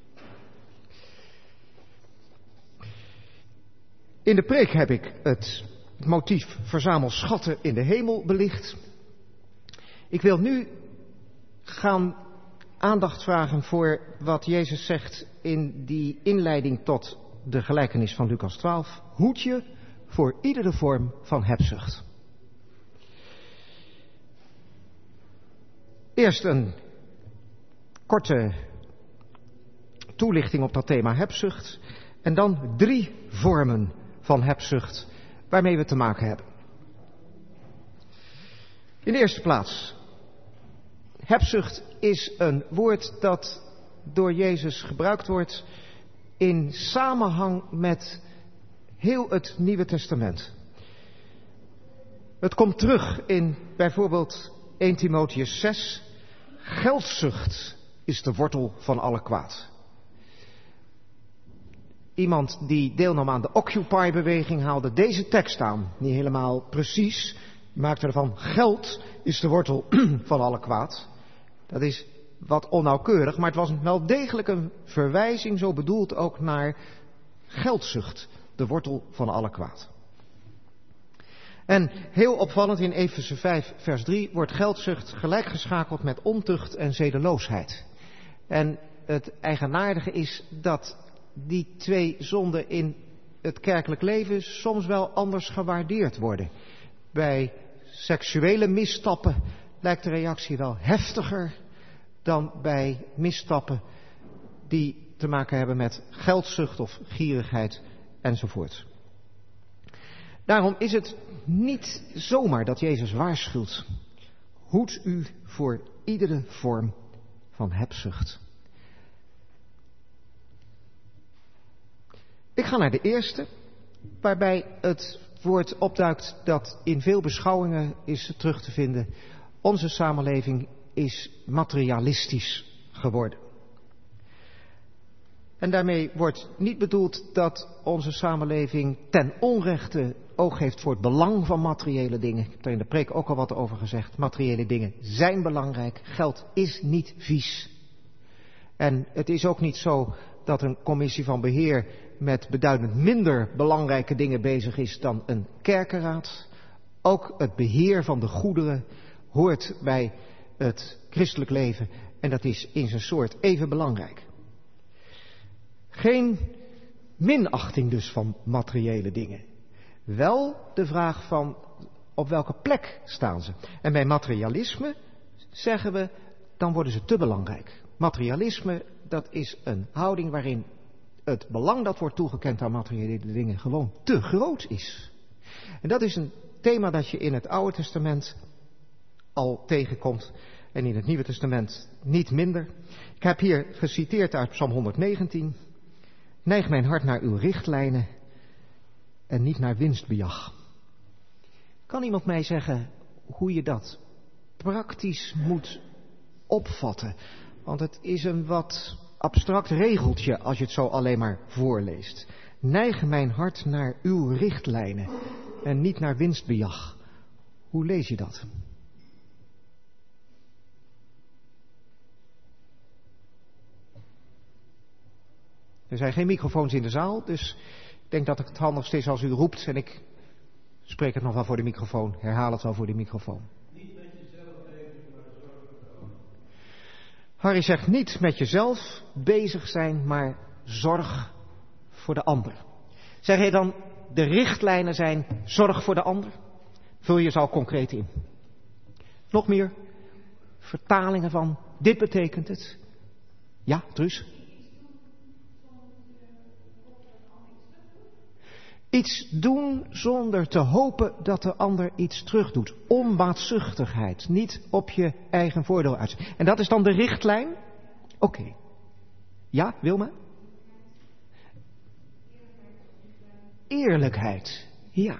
In de preek heb ik het motief verzamel schatten in de hemel belicht. Ik wil nu gaan aandacht vragen voor wat Jezus zegt in die inleiding tot de gelijkenis van Lucas 12. Hoed je voor iedere vorm van hebzucht. Eerst een korte toelichting op dat thema hebzucht. En dan 3 vormen van hebzucht waarmee we te maken hebben. In de eerste plaats, hebzucht is een woord dat door Jezus gebruikt wordt in samenhang met heel het Nieuwe Testament. Het komt terug in bijvoorbeeld 1 Timotheüs 6. Geldzucht is de wortel van alle kwaad. Iemand die deelnam aan de Occupy-beweging haalde deze tekst aan. Niet helemaal precies, maakte ervan geld is de wortel van alle kwaad. Dat is wat onnauwkeurig, maar het was wel degelijk een verwijzing, zo bedoeld ook naar geldzucht, de wortel van alle kwaad. En heel opvallend in Efeze 5 vers 3 wordt geldzucht gelijkgeschakeld met ontucht en zedeloosheid. En het eigenaardige is dat die 2 zonden in het kerkelijk leven soms wel anders gewaardeerd worden. Bij seksuele misstappen lijkt de reactie wel heftiger dan bij misstappen die te maken hebben met geldzucht of gierigheid enzovoort. Daarom is het niet zomaar dat Jezus waarschuwt. Hoed u voor iedere vorm van hebzucht. Ik ga naar de eerste, waarbij het woord opduikt dat in veel beschouwingen is terug te vinden. Onze samenleving is materialistisch geworden. En daarmee wordt niet bedoeld dat onze samenleving ten onrechte oog heeft voor het belang van materiële dingen. Ik heb daar in de preek ook al wat over gezegd. Materiële dingen zijn belangrijk. Geld is niet vies. En het is ook niet zo dat een commissie van beheer met beduidend minder belangrijke dingen bezig is dan een kerkenraad. Ook het beheer van de goederen hoort bij het christelijk leven. En dat is in zijn soort even belangrijk. Geen minachting dus van materiële dingen. Wel de vraag van op welke plek staan ze. En bij materialisme zeggen we, dan worden ze te belangrijk. Materialisme, dat is een houding waarin het belang dat wordt toegekend aan materiële dingen gewoon te groot is. En dat is een thema dat je in het Oude Testament al tegenkomt en in het Nieuwe Testament niet minder. Ik heb hier geciteerd uit Psalm 119. Neig mijn hart naar uw richtlijnen en niet naar winstbejag. Kan iemand mij zeggen hoe je dat praktisch moet opvatten? Want het is een wat abstract regeltje als je het zo alleen maar voorleest. Neig mijn hart naar uw richtlijnen en niet naar winstbejag. Hoe lees je dat? Er zijn geen microfoons in de zaal, dus ik denk dat het handigst is als u roept en ik spreek het nog wel voor de microfoon, herhaal het wel voor de microfoon. Niet met jezelf bezig, maar zorg voor de ander. Harry zegt niet met jezelf bezig zijn, maar zorg voor de ander. Zeg je dan, de richtlijnen zijn zorg voor de ander? Vul je ze al concreet in. Nog meer vertalingen van, dit betekent het. Ja, Truus? Iets doen zonder te hopen dat de ander iets terugdoet. Onbaatzuchtigheid. Niet op je eigen voordeel uit. En dat is dan de richtlijn? Oké. Ja, Wilma? Eerlijkheid. Ja.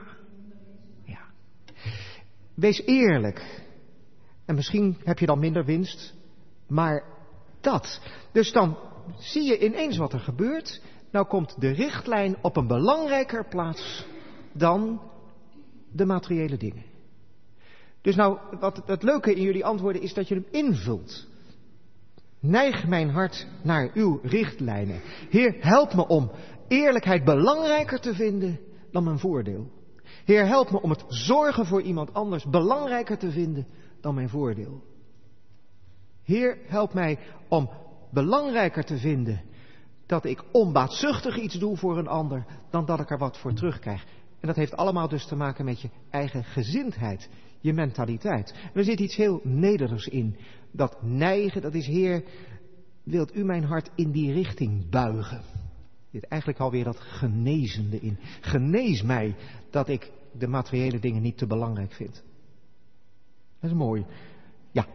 Wees eerlijk. En misschien heb je dan minder winst. Maar dat. Dus dan zie je ineens wat er gebeurt. Nou komt de richtlijn op een belangrijker plaats dan de materiële dingen. Dus nou, wat het leuke in jullie antwoorden is dat je hem invult. Neig mijn hart naar uw richtlijnen. Heer, help me om eerlijkheid belangrijker te vinden dan mijn voordeel. Heer, help me om het zorgen voor iemand anders belangrijker te vinden dan mijn voordeel. Heer, help mij om belangrijker te vinden dat ik onbaatzuchtig iets doe voor een ander, dan dat ik er wat voor terugkrijg. En dat heeft allemaal dus te maken met je eigen gezindheid, je mentaliteit. En er zit iets heel nederigs in. Dat neigen, dat is, Heer, wilt u mijn hart in die richting buigen? Er zit eigenlijk alweer dat genezende in. Genees mij dat ik de materiële dingen niet te belangrijk vind. Dat is mooi. Ja.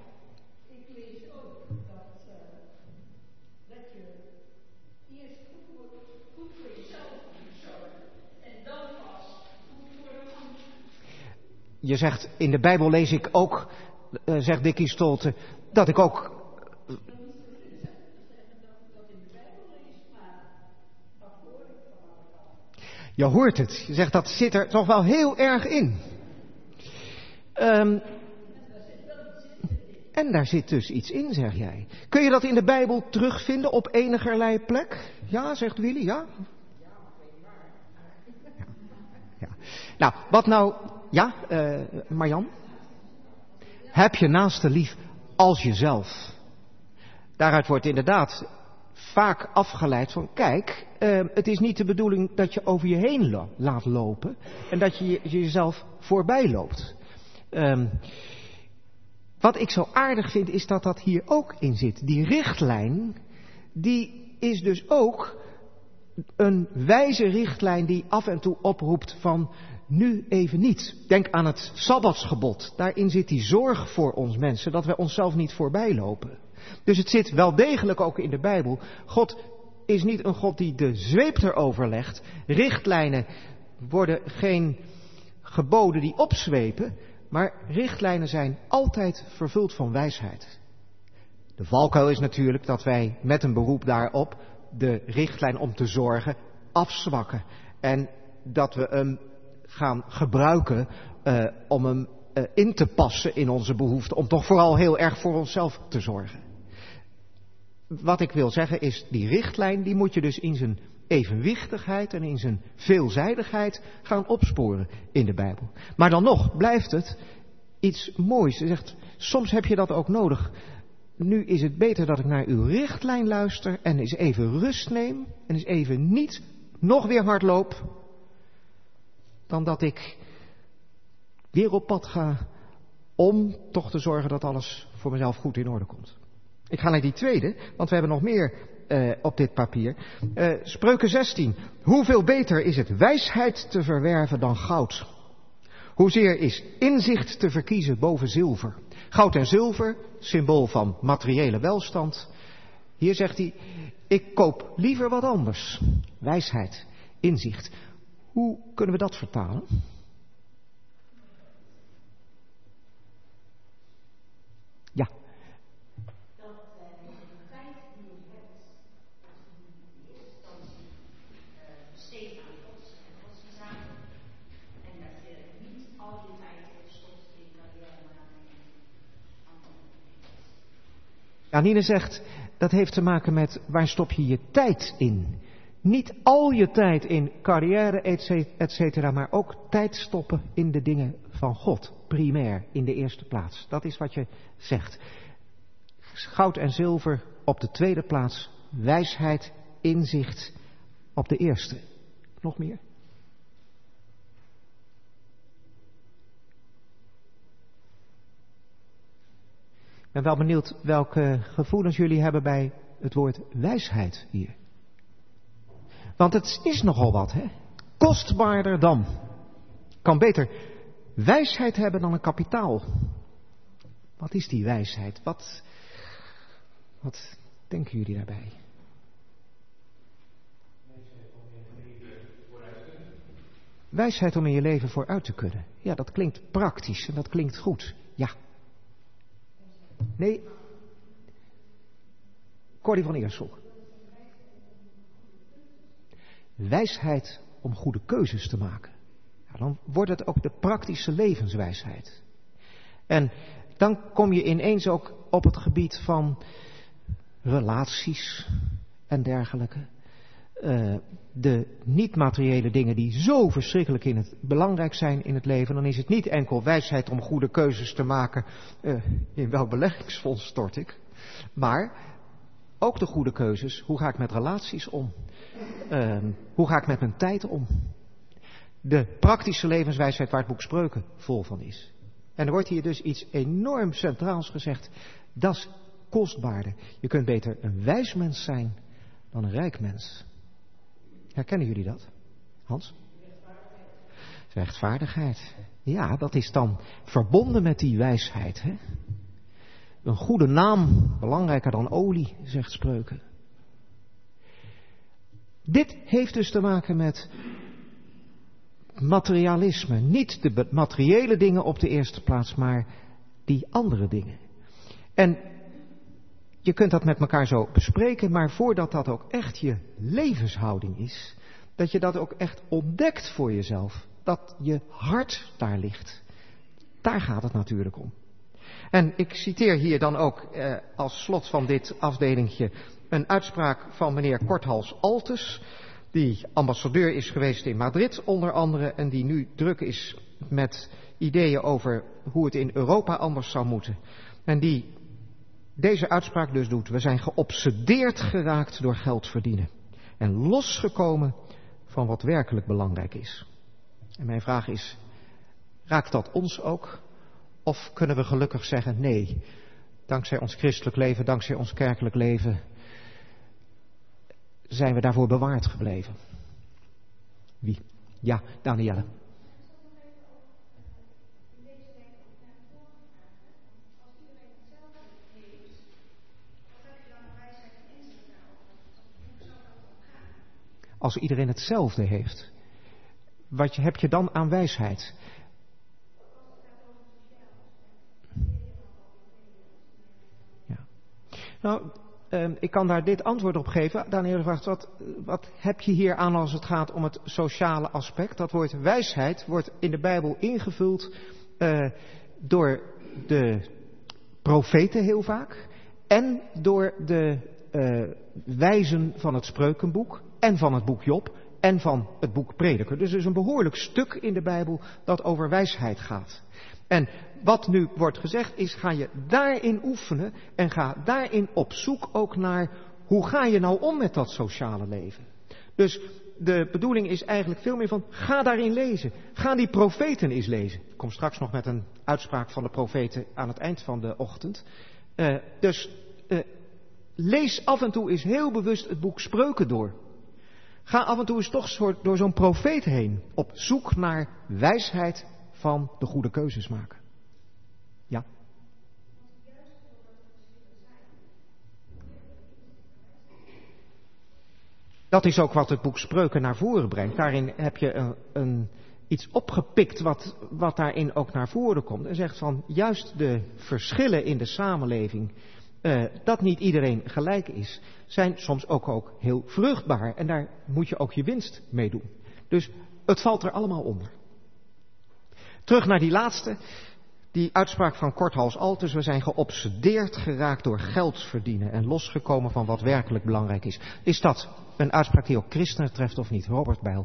Je zegt, in de Bijbel lees ik ook, zegt Dickie Stolte, dat ik ook... Je hoort het. Je zegt, dat zit er toch wel heel erg in. En daar zit dus iets in, zeg jij. Kun je dat in de Bijbel terugvinden op enigerlei plek? Ja, zegt Willy, ja? Ja. Nou, wat nou... Ja, Marjan? Heb je naaste lief als jezelf. Daaruit wordt inderdaad vaak afgeleid van, kijk, het is niet de bedoeling dat je over je heen laat lopen en dat je jezelf voorbij loopt. Wat ik zo aardig vind is dat dat hier ook in zit. Die richtlijn, die is dus ook een wijze richtlijn die af en toe oproept van nu even niet. Denk aan het Sabbatsgebod. Daarin zit die zorg voor ons mensen, dat wij onszelf niet voorbij lopen. Dus het zit wel degelijk ook in de Bijbel. God is niet een God die de zweep erover legt. Richtlijnen worden geen geboden die opzwepen, maar richtlijnen zijn altijd vervuld van wijsheid. De valkuil is natuurlijk dat wij met een beroep daarop de richtlijn om te zorgen afzwakken. En dat we hem gaan gebruiken om hem in te passen in onze behoeften. Om toch vooral heel erg voor onszelf te zorgen. Wat ik wil zeggen is, die richtlijn die moet je dus in zijn evenwichtigheid en in zijn veelzijdigheid gaan opsporen in de Bijbel. Maar dan nog blijft het iets moois. Hij zegt, soms heb je dat ook nodig. Nu is het beter dat ik naar uw richtlijn luister en eens even rust neem en eens even niet nog weer hard loop, dan dat ik weer op pad ga om toch te zorgen dat alles voor mezelf goed in orde komt. Ik ga naar die tweede, want we hebben nog meer op dit papier. Spreuken 16. Hoeveel beter is het wijsheid te verwerven dan goud? Hoezeer is inzicht te verkiezen boven zilver? Goud en zilver, symbool van materiële welstand. Hier zegt hij, ik koop liever wat anders. Wijsheid, inzicht. Hoe kunnen we dat vertalen? Ja. Ja, Nine zegt, dat heeft te maken met waar stop je je tijd in. Niet al je tijd in carrière, et cetera, maar ook tijd stoppen in de dingen van God. Primair, in de eerste plaats. Dat is wat je zegt. Goud en zilver op de tweede plaats. Wijsheid, inzicht op de eerste. Nog meer? Ik ben wel benieuwd welke gevoelens jullie hebben bij het woord wijsheid hier. Want het is nogal wat, hè? Kostbaarder dan. Kan beter wijsheid hebben dan een kapitaal. Wat is die wijsheid? Wat denken jullie daarbij? Wijsheid om in je leven vooruit te kunnen. Ja, dat klinkt praktisch en dat klinkt goed. Ja. Nee. Corrie van Eersel. Wijsheid om goede keuzes te maken. Ja, dan wordt het ook de praktische levenswijsheid. En dan kom je ineens ook op het gebied van relaties en dergelijke. De niet-materiële dingen die zo verschrikkelijk belangrijk zijn in het leven. Dan is het niet enkel wijsheid om goede keuzes te maken. In welk beleggingsfonds stort ik? Maar ook de goede keuzes. Hoe ga ik met relaties om? Hoe ga ik met mijn tijd om? De praktische levenswijsheid waar het boek Spreuken vol van is. En er wordt hier dus iets enorm centraals gezegd. Dat is kostbaarder. Je kunt beter een wijs mens zijn dan een rijk mens. Herkennen jullie dat? Hans? Rechtvaardigheid. Ja, dat is dan verbonden met die wijsheid. Hè? Een goede naam, belangrijker dan olie, zegt Spreuken. Dit heeft dus te maken met materialisme. Niet de materiële dingen op de eerste plaats, maar die andere dingen. En je kunt dat met elkaar zo bespreken, maar voordat dat ook echt je levenshouding is, dat je dat ook echt ontdekt voor jezelf, dat je hart daar ligt. Daar gaat het natuurlijk om. En ik citeer hier dan ook als slot van dit afdelingje een uitspraak van meneer Korthals Altes, die ambassadeur is geweest in Madrid onder andere en die nu druk is met ideeën over hoe het in Europa anders zou moeten. En die deze uitspraak dus doet: we zijn geobsedeerd geraakt door geld verdienen en losgekomen van wat werkelijk belangrijk is. En mijn vraag is, raakt dat ons ook? Of kunnen we gelukkig zeggen, nee, dankzij ons christelijk leven, dankzij ons kerkelijk leven, zijn we daarvoor bewaard gebleven? Wie? Ja, Danielle. Als iedereen hetzelfde heeft, wat heb je dan aan wijsheid? Ja. Nou, ik kan daar dit antwoord op geven. Daniel vraagt, wat heb je hier aan als het gaat om het sociale aspect? Dat woord wijsheid wordt in de Bijbel ingevuld door de profeten heel vaak en door de wijzen van het Spreukenboek en van het boek Job en van het boek Prediker. Dus er is een behoorlijk stuk in de Bijbel dat over wijsheid gaat. En wat nu wordt gezegd is, ga je daarin oefenen en ga daarin op zoek ook naar, hoe ga je nou om met dat sociale leven? Dus de bedoeling is eigenlijk veel meer van, ga daarin lezen. Ga die profeten eens lezen. Ik kom straks nog met een uitspraak van de profeten aan het eind van de ochtend. Lees af en toe eens heel bewust het boek Spreuken door. Ga af en toe eens toch door zo'n profeet heen. Op zoek naar wijsheid van de goede keuzes maken. Ja. Dat is ook wat het boek Spreuken naar voren brengt. Daarin heb je iets opgepikt wat daarin ook naar voren komt. En zegt van juist de verschillen in de samenleving, dat niet iedereen gelijk is, zijn soms ook heel vruchtbaar. En daar moet je ook je winst mee doen. Dus het valt er allemaal onder. Terug naar die laatste, die uitspraak van Korthals Altes. We zijn geobsedeerd geraakt door geld verdienen en losgekomen van wat werkelijk belangrijk is. Is dat een uitspraak die ook christenen treft of niet? Robert Bijl.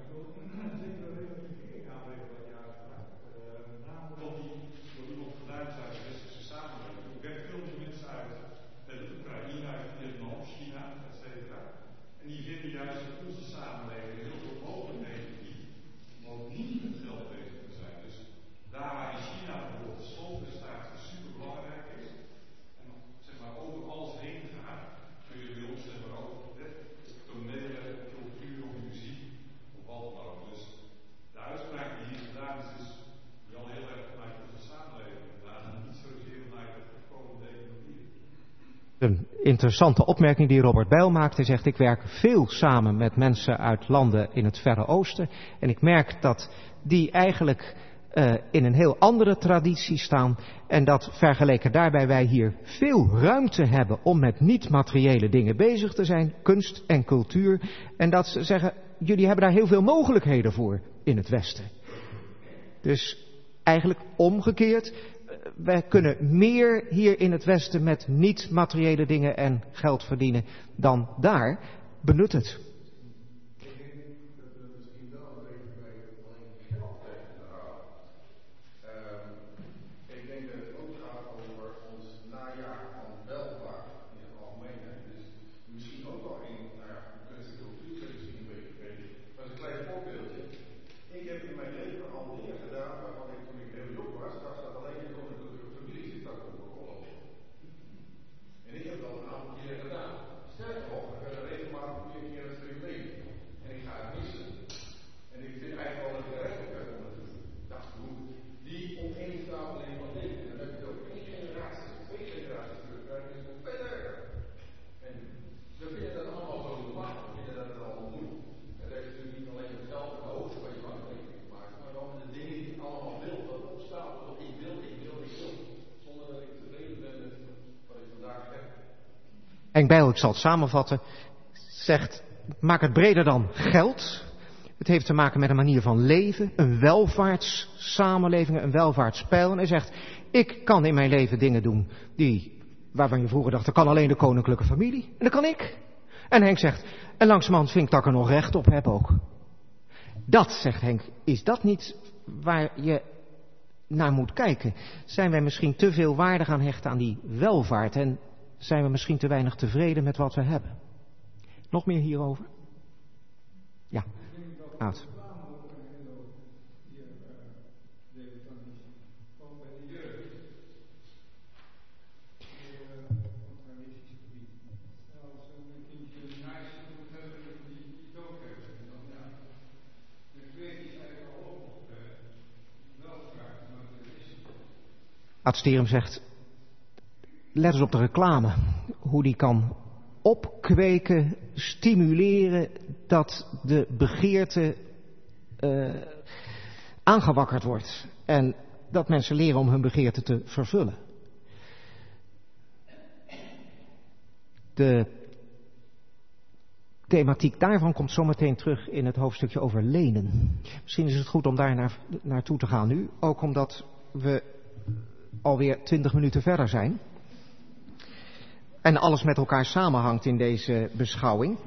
Een interessante opmerking die Robert Bijl maakt. Hij zegt, ik werk veel samen met mensen uit landen in het Verre Oosten. En ik merk dat die eigenlijk in een heel andere traditie staan. En dat vergeleken daarbij wij hier veel ruimte hebben om met niet-materiële dingen bezig te zijn. Kunst en cultuur. En dat ze zeggen, jullie hebben daar heel veel mogelijkheden voor in het Westen. Dus eigenlijk omgekeerd. Wij kunnen meer hier in het Westen met niet-materiële dingen en geld verdienen dan daar. Benut het. Henk Bijl, ik zal het samenvatten, zegt, maak het breder dan geld. Het heeft te maken met een manier van leven, een welvaartssamenleving, een welvaartspeil. En hij zegt, ik kan in mijn leven dingen doen waarvan je vroeger dacht, dat kan alleen de koninklijke familie. En dat kan ik. En Henk zegt, en langzamerhand vind ik dat ik er nog recht op heb ook. Dat, zegt Henk, is dat niet waar je naar moet kijken? Zijn wij misschien te veel waarde gaan hechten aan die welvaart en zijn we misschien te weinig tevreden met wat we hebben? Nog meer hierover? Ja, Aad. Aad Sterum zegt, let eens op de reclame. Hoe die kan opkweken, stimuleren dat de begeerte aangewakkerd wordt. En dat mensen leren om hun begeerte te vervullen. De thematiek daarvan komt zometeen terug in het hoofdstukje over lenen. Misschien is het goed om daar naartoe te gaan nu. Ook omdat we alweer 20 minuten verder zijn. en alles met elkaar samenhangt in deze beschouwing.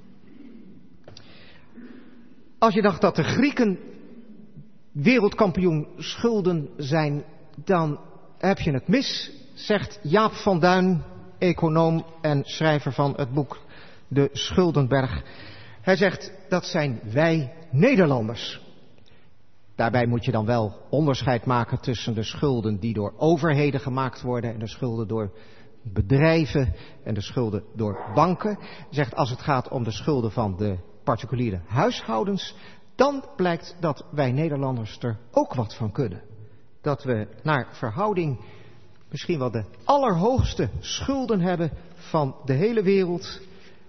Als je dacht dat de Grieken wereldkampioen schulden zijn, dan heb je het mis, zegt Jaap van Duin, econoom en schrijver van het boek De Schuldenberg. Hij zegt, dat zijn wij Nederlanders. Daarbij moet je dan wel onderscheid maken tussen de schulden die door overheden gemaakt worden en de schulden door bedrijven en de schulden door banken. Hij zegt, als het gaat om de schulden van de particuliere huishoudens, dan blijkt dat wij Nederlanders er ook wat van kunnen. Dat we naar verhouding misschien wel de allerhoogste schulden hebben van de hele wereld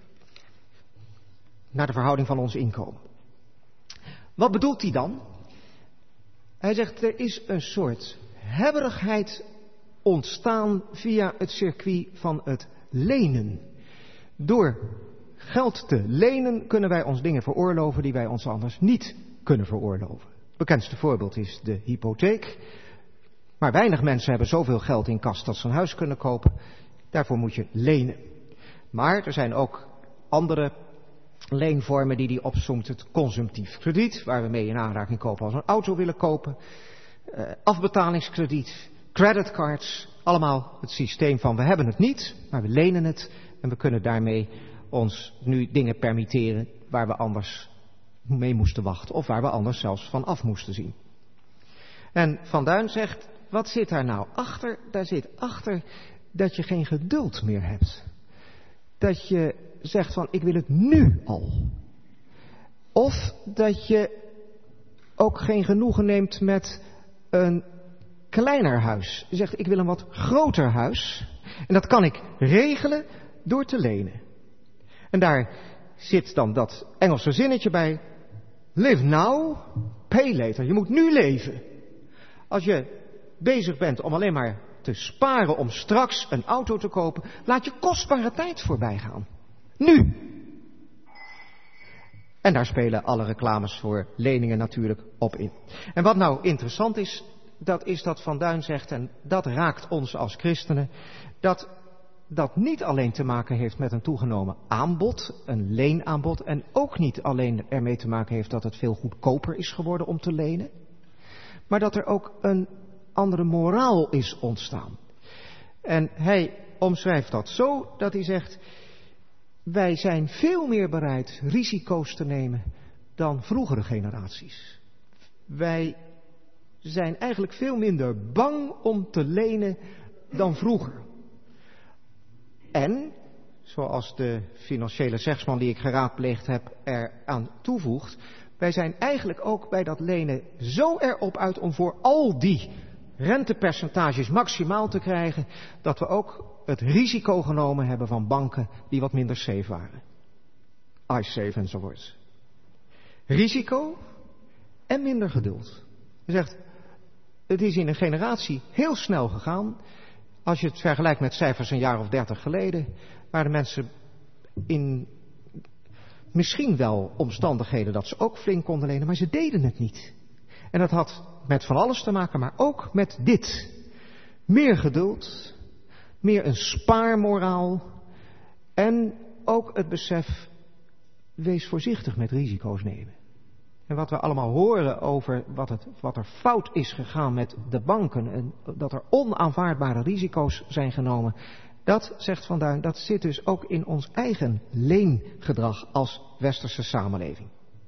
naar de verhouding van ons inkomen. Wat bedoelt hij dan? Hij zegt, er is een soort hebberigheid ontstaan via het circuit van het lenen. Door geld te lenen kunnen wij ons dingen veroorloven die wij ons anders niet kunnen veroorloven. Het bekendste voorbeeld is de hypotheek. Maar weinig mensen hebben zoveel geld in kas dat ze een huis kunnen kopen. Daarvoor moet je lenen. Maar er zijn ook andere leenvormen die hij opsomt. Het consumptief krediet, waar we mee in aanraking komen als we een auto willen kopen. Afbetalingskrediet, creditcards. Allemaal het systeem van we hebben het niet, maar we lenen het. En we kunnen daarmee ons nu dingen permitteren waar we anders mee moesten wachten. Of waar we anders zelfs van af moesten zien. En Van Duin zegt, wat zit daar nou achter? Daar zit achter dat je geen geduld meer hebt. Dat je zegt van, ik wil het nu al. Of dat je ook geen genoegen neemt met een kleiner huis. Je zegt, ik wil een wat groter huis. En dat kan ik regelen door te lenen. En daar zit dan dat Engelse zinnetje bij. Live now, pay later. Je moet nu leven. Als je bezig bent om alleen maar te sparen om straks een auto te kopen, laat je kostbare tijd voorbij gaan. Nu. En daar spelen alle reclames voor leningen natuurlijk op in. En wat nou interessant is, dat is dat Van Duin zegt, en dat raakt ons als christenen, dat dat niet alleen te maken heeft met een toegenomen aanbod, een leenaanbod, en ook niet alleen ermee te maken heeft dat het veel goedkoper is geworden om te lenen, maar dat er ook een andere moraal is ontstaan. En hij omschrijft dat zo dat hij zegt, wij zijn veel meer bereid risico's te nemen dan vroegere generaties. Wij zijn eigenlijk veel minder bang om te lenen dan vroeger. En, zoals de financiële zegsman die ik geraadpleegd heb eraan toevoegt, wij zijn eigenlijk ook bij dat lenen zo erop uit om voor al die rentepercentages maximaal te krijgen, dat we ook het risico genomen hebben van banken die wat minder safe waren. iSafe enzovoort. Risico en minder geduld. Hij zegt, het is in een generatie heel snel gegaan. Als je het vergelijkt met cijfers een jaar of 30 geleden, waren mensen in misschien wel omstandigheden dat ze ook flink konden lenen, maar ze deden het niet. En dat had met van alles te maken, maar ook met dit. Meer geduld, meer een spaarmoraal en ook het besef, wees voorzichtig met risico's nemen. En wat we allemaal horen over wat er fout is gegaan met de banken en dat er onaanvaardbare risico's zijn genomen, dat, zegt Van Duin, dat zit dus ook in ons eigen leengedrag als westerse samenleving.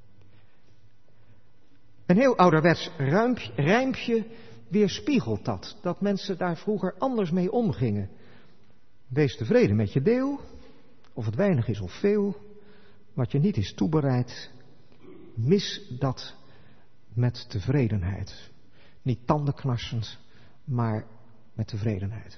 Een heel ouderwets rijmpje weerspiegelt dat mensen daar vroeger anders mee omgingen. Wees tevreden met je deel, of het weinig is of veel, wat je niet is toebereid, mis dat met tevredenheid. Niet tandenknarsend, maar met tevredenheid.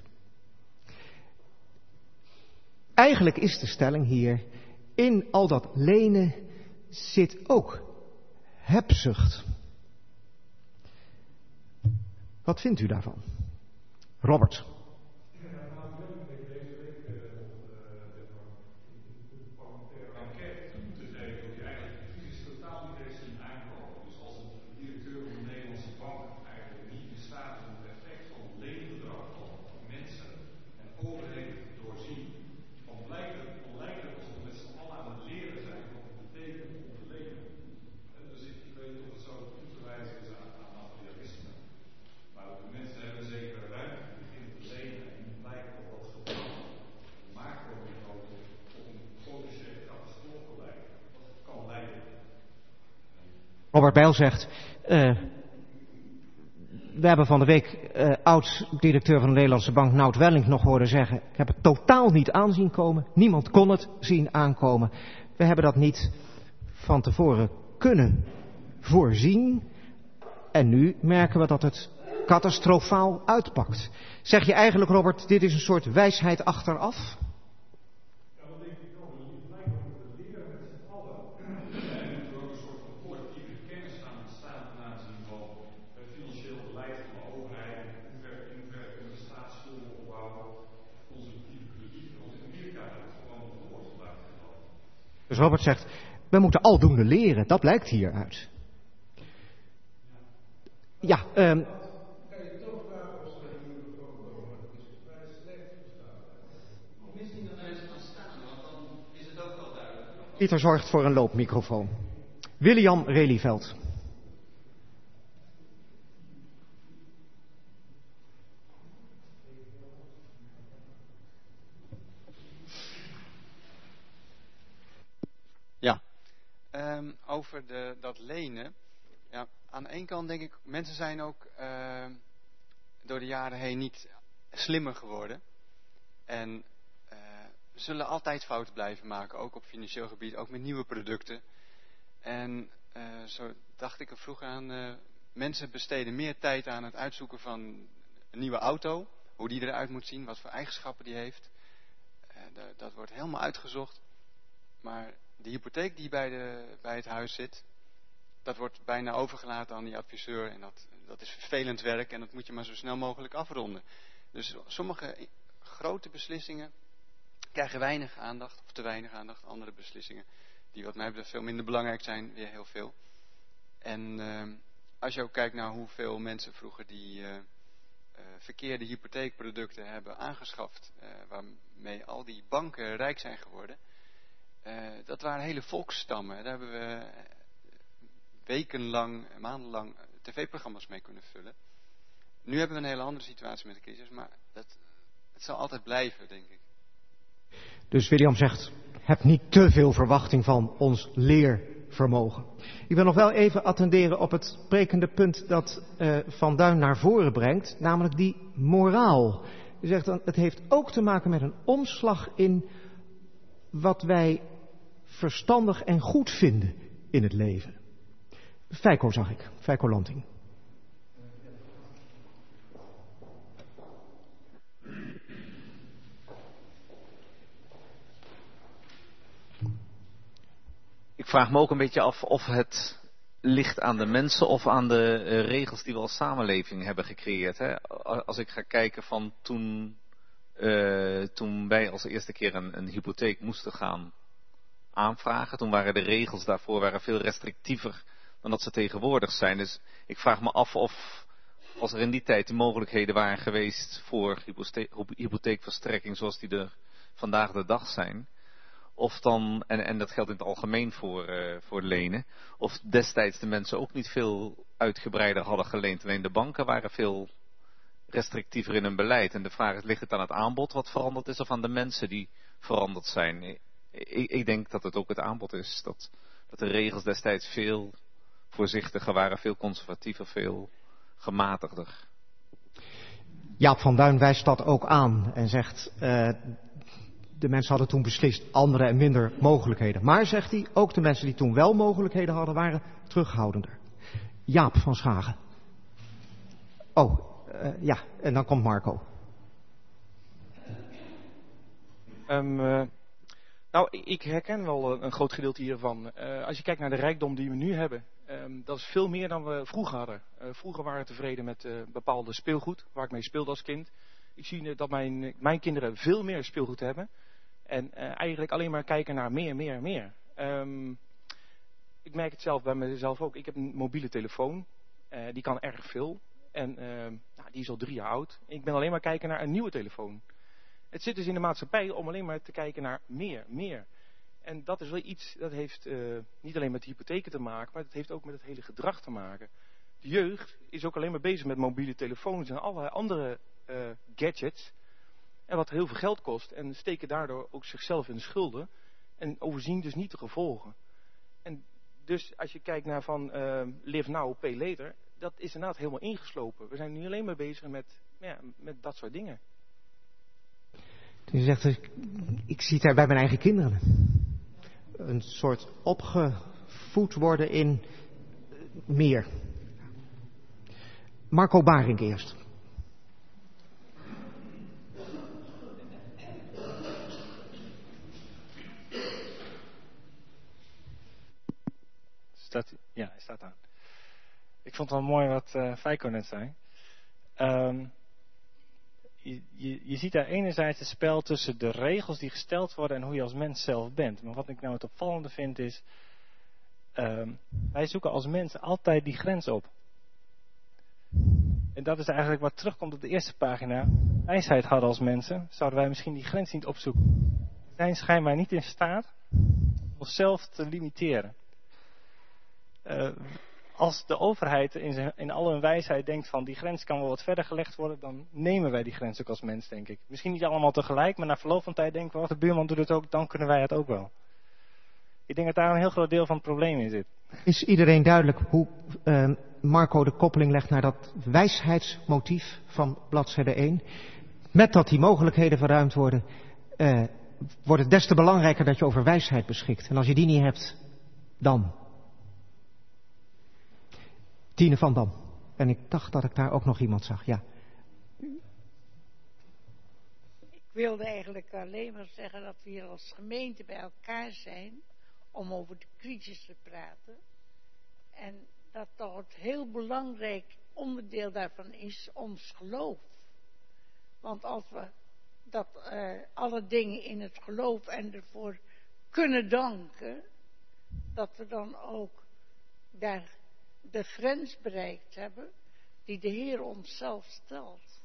Eigenlijk is de stelling hier, in al dat lenen zit ook hebzucht. Wat vindt u daarvan? Robert. Robert Bijl zegt, we hebben van de week oud-directeur van de Nederlandse Bank, Nout Welling, nog horen zeggen, ik heb het totaal niet aanzien komen. Niemand kon het zien aankomen. We hebben dat niet van tevoren kunnen voorzien. En nu merken we dat het catastrofaal uitpakt. Zeg je eigenlijk, Robert, dit is een soort wijsheid achteraf? Ja, dat denk ik wel. Je lijkt ook te leren met z'n allen. En er moet ook een soort van collectieve kennis aan ontstaan ten aanzien van financieel beleid van de overheid. In hoeverre kunnen we staatsschulden opbouwen, conservatieve krediet. Want in Amerika hebben we gewoon een woord gebruikt. Dus Robert zegt, we moeten aldoende leren. Dat blijkt hieruit. Ja, Pieter zorgt voor een loopmicrofoon. William Relieveld. Ja, over dat lenen. Ja, aan de ene kant denk ik, mensen zijn ook door de jaren heen niet slimmer geworden. En zullen altijd fouten blijven maken, ook op financieel gebied, ook met nieuwe producten. En zo dacht ik er vroeger aan, mensen besteden meer tijd aan het uitzoeken van een nieuwe auto. Hoe die eruit moet zien, wat voor eigenschappen die heeft. Dat wordt helemaal uitgezocht. Maar de hypotheek die bij het huis zit, dat wordt bijna overgelaten aan die adviseur. En dat is vervelend werk en dat moet je maar zo snel mogelijk afronden. Dus sommige grote beslissingen krijgen weinig aandacht of te weinig aandacht. Andere beslissingen die wat mij betreft veel minder belangrijk zijn, weer heel veel. En als je ook kijkt naar hoeveel mensen vroeger die verkeerde hypotheekproducten hebben aangeschaft, waarmee al die banken rijk zijn geworden. Dat waren hele volksstammen. Daar hebben we wekenlang, maandenlang tv-programma's mee kunnen vullen. Nu hebben we een hele andere situatie met de crisis, maar het zal altijd blijven, denk ik. Dus William zegt, heb niet te veel verwachting van ons leervermogen. Ik wil nog wel even attenderen op het sprekende punt dat Van Duin naar voren brengt, namelijk die moraal. Hij zegt dan, het heeft ook te maken met een omslag in wat wij verstandig en goed vinden in het leven. Feiko zag ik, Feiko Lanting. Ik vraag me ook een beetje af of het ligt aan de mensen of aan de regels die we als samenleving hebben gecreëerd. Hè? Als ik ga kijken van toen wij als eerste keer een hypotheek moesten gaan aanvragen, toen waren de regels daarvoor veel restrictiever dan dat ze tegenwoordig zijn. Dus ik vraag me af of, als er in die tijd de mogelijkheden waren geweest voor hypotheekverstrekking zoals die er vandaag de dag zijn, of dan, en dat geldt in het algemeen voor lenen, of destijds de mensen ook niet veel uitgebreider hadden geleend. Alleen de banken waren veel restrictiever in hun beleid. En de vraag is, ligt het aan het aanbod wat veranderd is of aan de mensen die veranderd zijn? Ik denk dat het ook het aanbod is. Dat de regels destijds veel voorzichtiger waren, veel conservatiever, veel gematigder. Jaap van Duin wijst dat ook aan en zegt, de mensen hadden toen beslist andere en minder mogelijkheden. Maar, zegt hij, ook de mensen die toen wel mogelijkheden hadden, waren terughoudender. Jaap van Schagen. Ja, en dan komt Marco. Nou, ik herken wel een groot gedeelte hiervan. Als je kijkt naar de rijkdom die we nu hebben, dat is veel meer dan we vroeger hadden. Vroeger waren we tevreden met bepaalde speelgoed, waar ik mee speelde als kind. Ik zie dat mijn kinderen veel meer speelgoed hebben. En eigenlijk alleen maar kijken naar meer. Ik merk het zelf bij mezelf ook. Ik heb een mobiele telefoon. Die kan erg veel. En die is al 3 jaar oud. Ik ben alleen maar kijken naar een nieuwe telefoon. Het zit dus in de maatschappij om alleen maar te kijken naar meer. En dat is wel iets, dat heeft niet alleen met hypotheken te maken, maar het heeft ook met het hele gedrag te maken. De jeugd is ook alleen maar bezig met mobiele telefoons en allerlei andere gadgets. En wat heel veel geld kost. En steken daardoor ook zichzelf in de schulden. En overzien dus niet de gevolgen. En Dus als je kijkt naar van live now, pay later, dat is inderdaad helemaal ingeslopen. We zijn nu alleen maar bezig met dat soort dingen. Je zegt, ik zie het daar bij mijn eigen kinderen. Een soort opgevoed worden in meer. Marco Baring eerst. Ja, hij staat aan. Ik vond het wel mooi wat Feiko net zei. Je ziet daar enerzijds het spel tussen de regels die gesteld worden en hoe je als mens zelf bent. Maar wat ik nou het opvallende vind is, wij zoeken als mensen altijd die grens op. En dat is eigenlijk wat terugkomt op de eerste pagina. Wijsheid hadden als mensen, zouden wij misschien die grens niet opzoeken. We zijn schijnbaar niet in staat om onszelf te limiteren. Als de overheid in al hun wijsheid denkt van die grens kan wel wat verder gelegd worden, dan nemen wij die grens ook als mens, denk ik. Misschien niet allemaal tegelijk, maar na verloop van tijd denken we, oh, de buurman doet het ook, dan kunnen wij het ook wel. Ik denk dat daar een heel groot deel van het probleem in zit. Is iedereen duidelijk hoe Marco de koppeling legt naar dat wijsheidsmotief van bladzijde 1? Met dat die mogelijkheden verruimd worden, wordt het des te belangrijker dat je over wijsheid beschikt. En als je die niet hebt, dan... Tine van Dam. En ik dacht dat ik daar ook nog iemand zag, ja. Ik wilde eigenlijk alleen maar zeggen dat we hier als gemeente bij elkaar zijn om over de crisis te praten. En dat toch het heel belangrijk onderdeel daarvan is ons geloof. Want als we alle dingen in het geloof en ervoor kunnen danken, dat we dan ook daar de grens bereikt hebben die de Heer ons zelf stelt.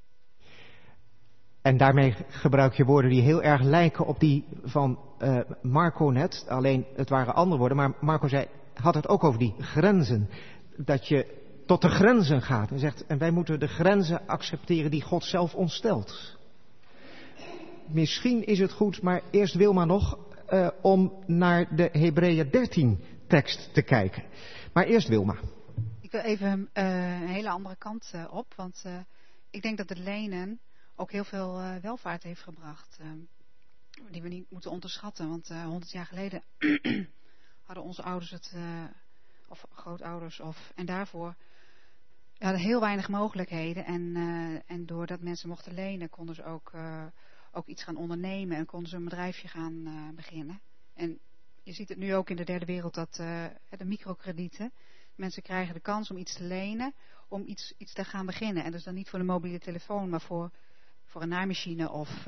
En daarmee gebruik je woorden die heel erg lijken op die van Marco net. Alleen het waren andere woorden, maar Marco had het ook over die grenzen. Dat je tot de grenzen gaat en zegt, en wij moeten de grenzen accepteren die God zelf ons stelt. Misschien is het goed, maar eerst Wilma nog, om naar de Hebreeën 13 tekst te kijken. Maar eerst Wilma. Ik wil even een hele andere kant op. Want ik denk dat het lenen ook heel veel welvaart heeft gebracht. Die we niet moeten onderschatten. Want 100 jaar geleden hadden onze ouders het, of grootouders, en daarvoor hadden heel weinig mogelijkheden. En doordat mensen mochten lenen, konden ze ook iets gaan ondernemen. En konden ze een bedrijfje gaan beginnen. En je ziet het nu ook in de derde wereld dat de microkredieten. Mensen krijgen de kans om iets te lenen, om iets te gaan beginnen. En dus dan niet voor de mobiele telefoon, maar voor een naaimachine of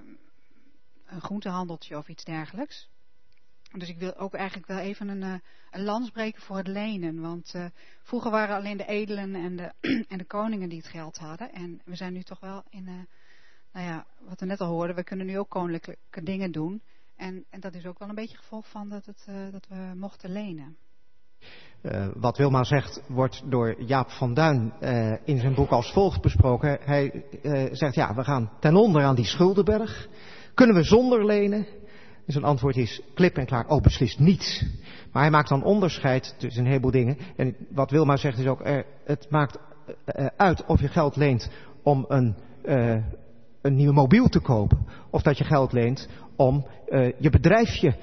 een groentehandeltje of iets dergelijks. Dus ik wil ook eigenlijk wel even een lans breken voor het lenen. Want vroeger waren alleen de edelen en de koningen die het geld hadden. En we zijn nu toch wel in, wat we net al hoorden, we kunnen nu ook koninklijke dingen doen. En dat is ook wel een beetje gevolg van dat we mochten lenen. Wat Wilma zegt wordt door Jaap van Duin in zijn boek als volgt besproken. Hij zegt, ja, we gaan ten onder aan die schuldenberg. Kunnen we zonder lenen? En zijn antwoord is klip en klaar, beslist niet. Maar hij maakt dan onderscheid tussen een heleboel dingen. En wat Wilma zegt is ook, het maakt uit of je geld leent om een nieuwe mobiel te kopen. Of dat je geld leent om je bedrijfje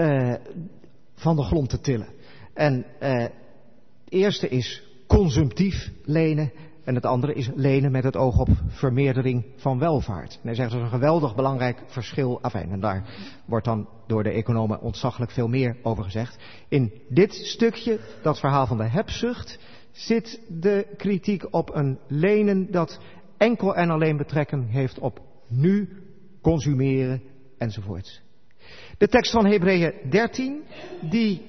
van de grond te tillen. En het eerste is consumptief lenen. En het andere is lenen met het oog op vermeerdering van welvaart. En hij zegt dat is een geweldig belangrijk verschil. En daar wordt dan door de economen ontzaglijk veel meer over gezegd. In dit stukje, dat verhaal van de hebzucht, zit de kritiek op een lenen dat enkel en alleen betrekking heeft op nu, consumeren enzovoort. De tekst van Hebreeën 13, die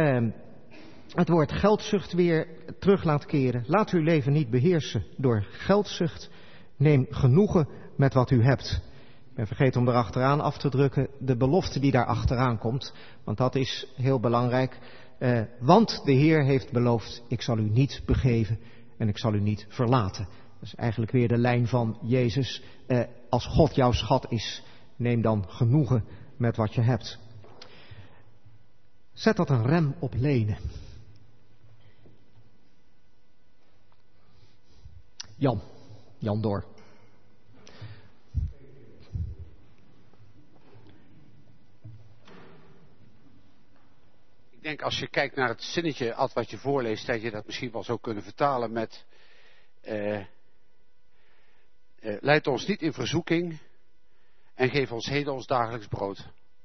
het woord geldzucht weer terug laat keren. Laat uw leven niet beheersen door geldzucht. Neem genoegen met wat u hebt. Ik ben vergeten om erachteraan af te drukken de belofte die daar achteraan komt. Want dat is heel belangrijk. Want de Heer heeft beloofd, ik zal u niet begeven en ik zal u niet verlaten. Dat is eigenlijk weer de lijn van Jezus. Als God jouw schat is, neem dan genoegen met wat je hebt. zet dat een rem op lenen. Jan door. Ik denk als je kijkt naar het zinnetje, Ad, wat je voorleest, dat je dat misschien wel zou kunnen vertalen met leid ons niet in verzoeking en geef ons heden ons dagelijks brood.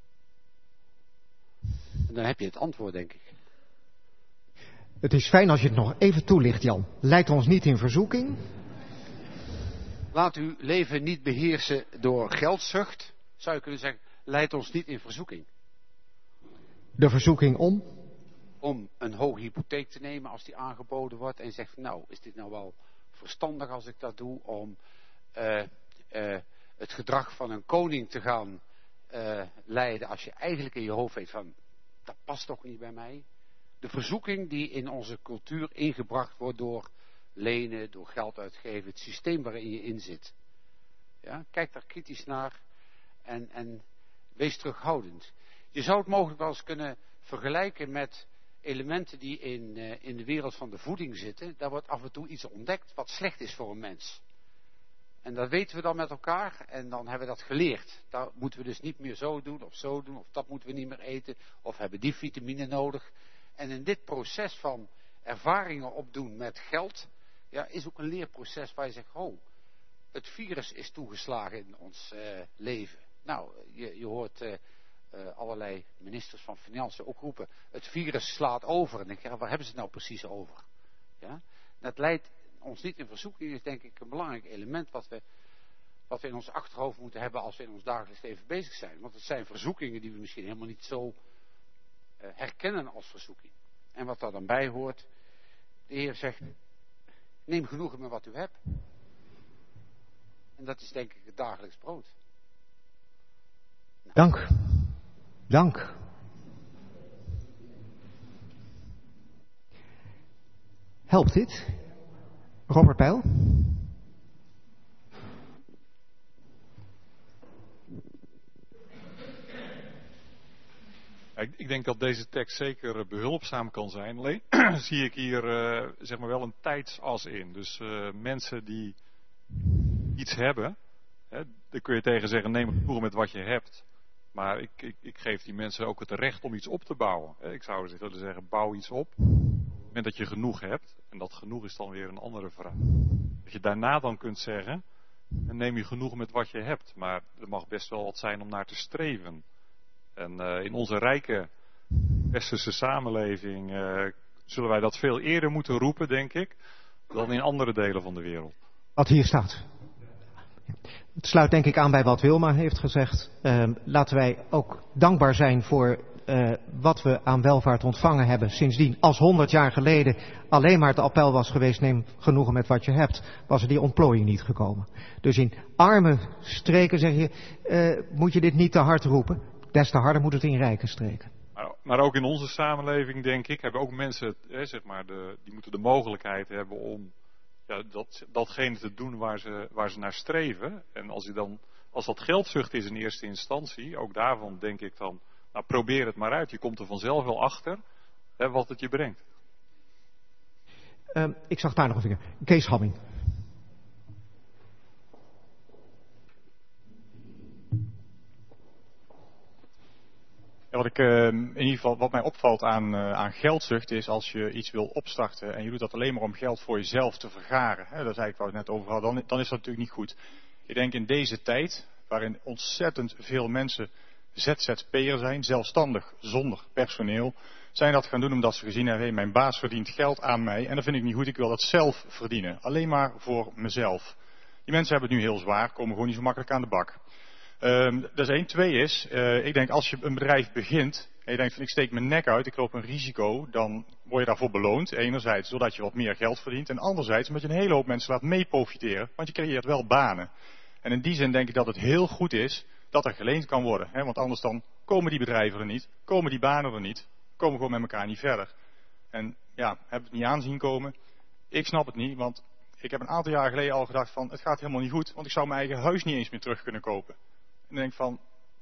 En dan heb je het antwoord, denk ik. Het is fijn als je het nog even toelicht, Jan. Leid ons niet in verzoeking. Laat uw leven niet beheersen door geldzucht, zou je kunnen zeggen. Leid ons niet in verzoeking. De verzoeking om? Om een hoge hypotheek te nemen als die aangeboden wordt. En je zegt, nou, is dit nou wel verstandig als ik dat doe? Om het gedrag van een koning te gaan leiden. Als je eigenlijk in je hoofd weet van, dat past toch niet bij mij. De verzoeking die in onze cultuur ingebracht wordt door lenen, door geld uitgeven. Het systeem waarin je in zit. Ja, kijk daar kritisch naar. En wees terughoudend. Je zou het mogelijk wel eens kunnen vergelijken met elementen die in de wereld van de voeding zitten. Daar wordt af en toe iets ontdekt wat slecht is voor een mens. En dat weten we dan met elkaar en dan hebben we dat geleerd. Dat moeten we dus niet meer zo doen of dat moeten we niet meer eten of hebben die vitamine nodig. En in dit proces van ervaringen opdoen met geld, ja, is ook een leerproces waar je zegt, oh, het virus is toegeslagen in ons leven. Nou, je hoort allerlei ministers van Financiën ook roepen, het virus slaat over. En dan denk je, waar hebben ze het nou precies over? Ja? Dat leidt ons niet in verzoeking, is denk ik een belangrijk element wat we in ons achterhoofd moeten hebben als we in ons dagelijks leven bezig zijn. Want het zijn verzoekingen die we misschien helemaal niet zo herkennen als verzoeking. En wat daar dan bij hoort, de Heer zegt, neem genoegen met wat u hebt. En dat is denk ik het dagelijks brood. Nou. Dank. Helpt dit? Robert Bijl? Ik denk dat deze tekst zeker behulpzaam kan zijn. Alleen zie ik hier zeg maar wel een tijdsas in. Dus mensen die iets hebben, daar kun je tegen zeggen, neem het voer met wat je hebt. Maar ik geef die mensen ook het recht om iets op te bouwen. Ik zou willen zeggen, bouw iets op. Op het moment dat je genoeg hebt, en dat genoeg is dan weer een andere vraag. Dat je daarna dan kunt zeggen, dan neem je genoeg met wat je hebt. Maar er mag best wel wat zijn om naar te streven. En in onze rijke westerse samenleving zullen wij dat veel eerder moeten roepen, denk ik, dan in andere delen van de wereld. Wat hier staat. Het sluit denk ik aan bij wat Wilma heeft gezegd. Laten wij ook dankbaar zijn voor wat we aan welvaart ontvangen hebben. Sindsdien, als 100 jaar geleden alleen maar het appel was geweest, neem genoegen met wat je hebt, was er die ontplooiing niet gekomen. Dus in arme streken zeg je, moet je dit niet te hard roepen. Des te harder moet het in rijke streken. Maar ook in onze samenleving, denk ik, hebben ook mensen, zeg maar, die moeten de mogelijkheid hebben om datgene te doen waar ze naar streven. En als dat geldzucht is in eerste instantie, ook daarvan denk ik dan, nou probeer het maar uit. Je komt er vanzelf wel achter wat het je brengt. Ik zag daar nog een vinger. Kees Hamming. Wat mij opvalt aan geldzucht is als je iets wil opstarten en je doet dat alleen maar om geld voor jezelf te vergaren. Daar zei ik waar het net over had, dan is dat natuurlijk niet goed. Ik denk in deze tijd, waarin ontzettend veel mensen ZZP'er zijn, zelfstandig, zonder personeel, zijn dat gaan doen omdat ze gezien hebben, mijn baas verdient geld aan mij en dat vind ik niet goed, ik wil dat zelf verdienen. Alleen maar voor mezelf. Die mensen hebben het nu heel zwaar, komen gewoon niet zo makkelijk aan de bak. Dat is 1. 2 is, ik denk als je een bedrijf begint en je denkt van ik steek mijn nek uit, ik loop een risico, dan word je daarvoor beloond. Enerzijds doordat je wat meer geld verdient en anderzijds omdat je een hele hoop mensen laat mee profiteren, want je creëert wel banen. En in die zin denk ik dat het heel goed is dat er geleend kan worden. Want anders dan komen die bedrijven er niet, komen die banen er niet, komen we gewoon met elkaar niet verder. En ja, heb het niet aanzien komen. Ik snap het niet, want ik heb een aantal jaar geleden al gedacht van het gaat helemaal niet goed, want ik zou mijn eigen huis niet eens meer terug kunnen kopen. En dan denk ik van,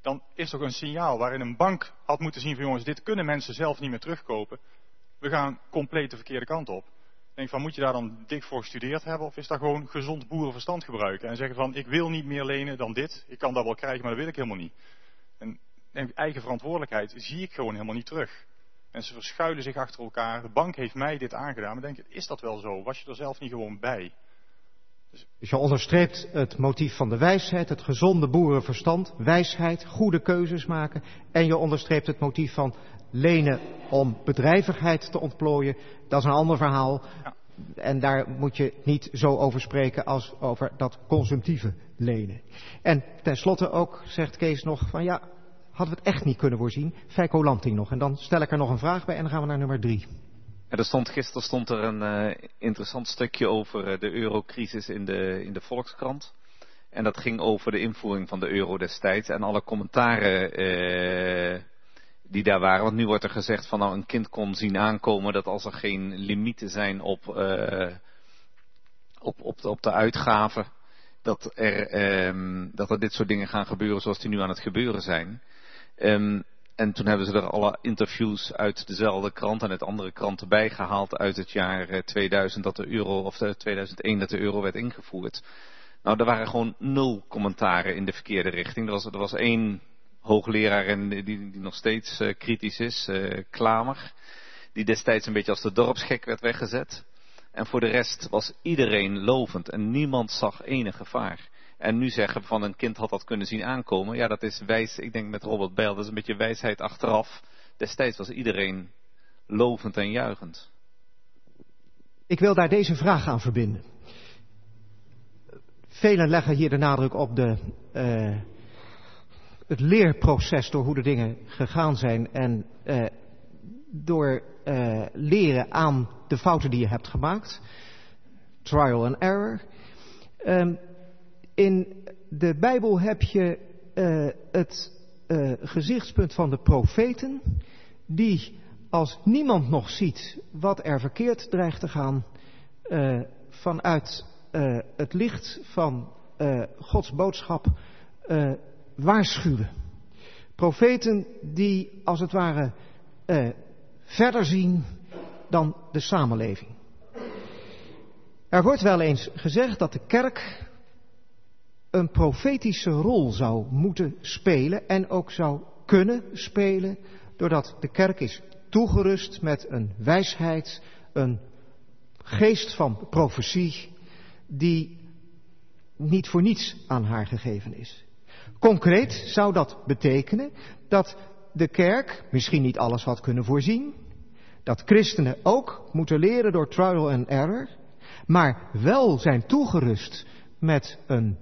dan is toch een signaal waarin een bank had moeten zien van jongens, dit kunnen mensen zelf niet meer terugkopen. We gaan compleet de verkeerde kant op. Ik denk van, moet je daar dan dik voor gestudeerd hebben of is dat gewoon gezond boerenverstand gebruiken en zeggen van, ik wil niet meer lenen dan dit. Ik kan dat wel krijgen, maar dat wil ik helemaal niet. En eigen verantwoordelijkheid zie ik gewoon helemaal niet terug. Mensen verschuilen zich achter elkaar. De bank heeft mij dit aangedaan. Maar denk ik, is dat wel zo? Was je er zelf niet gewoon bij? Dus je onderstreept het motief van de wijsheid, het gezonde boerenverstand, wijsheid, goede keuzes maken. En je onderstreept het motief van lenen om bedrijvigheid te ontplooien. Dat is een ander verhaal. Ja. En daar moet je niet zo over spreken als over dat consumptieve lenen. En tenslotte ook, zegt Kees nog, van ja, hadden we het echt niet kunnen voorzien. Feiko Lanting nog. En dan stel ik er nog een vraag bij en dan gaan we naar nummer 3. Gisteren stond er een interessant stukje over de eurocrisis in de Volkskrant. En dat ging over de invoering van de euro destijds en alle commentaren die daar waren. Want nu wordt er gezegd van nou een kind kon zien aankomen dat als er geen limieten zijn op de uitgaven, dat er dit soort dingen gaan gebeuren zoals die nu aan het gebeuren zijn. En toen hebben ze er alle interviews uit dezelfde krant en uit andere kranten bij gehaald uit het jaar 2000 dat de euro, of 2001 dat de euro werd ingevoerd. Nou, er waren gewoon 0 commentaren in de verkeerde richting. Er was 1 hoogleraar en die nog steeds kritisch is, Klamer, die destijds een beetje als de dorpsgek werd weggezet. En voor de rest was iedereen lovend en niemand zag enig gevaar. En nu zeggen van een kind had dat kunnen zien aankomen. Ja, dat is wijs, ik denk met Robert Bijl, dat is een beetje wijsheid achteraf. Destijds was iedereen lovend en juichend. Ik wil daar deze vraag aan verbinden. Velen leggen hier de nadruk op het leerproces door hoe de dingen gegaan zijn. En door leren aan de fouten die je hebt gemaakt. Trial and error. In de Bijbel heb je het gezichtspunt van de profeten, die als niemand nog ziet wat er verkeerd dreigt te gaan, vanuit het licht van Gods boodschap waarschuwen. Profeten die als het ware verder zien dan de samenleving. Er wordt wel eens gezegd dat de kerk een profetische rol zou moeten spelen en ook zou kunnen spelen, doordat de kerk is toegerust met een wijsheid, een geest van profetie, die niet voor niets aan haar gegeven is. Concreet zou dat betekenen dat de kerk misschien niet alles had kunnen voorzien, dat christenen ook moeten leren door trial and error, maar wel zijn toegerust met een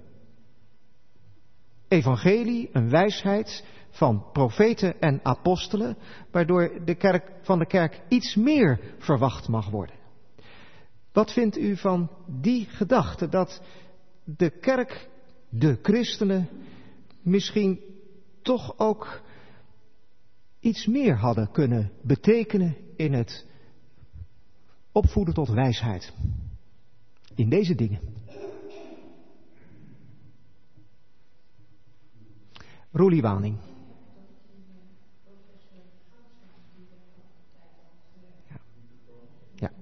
evangelie, een wijsheid van profeten en apostelen, waardoor van de kerk iets meer verwacht mag worden. Wat vindt u van die gedachte dat de kerk, de christenen, misschien toch ook iets meer hadden kunnen betekenen in het opvoeden tot wijsheid? In deze dingen. Roelie Waning. Ja.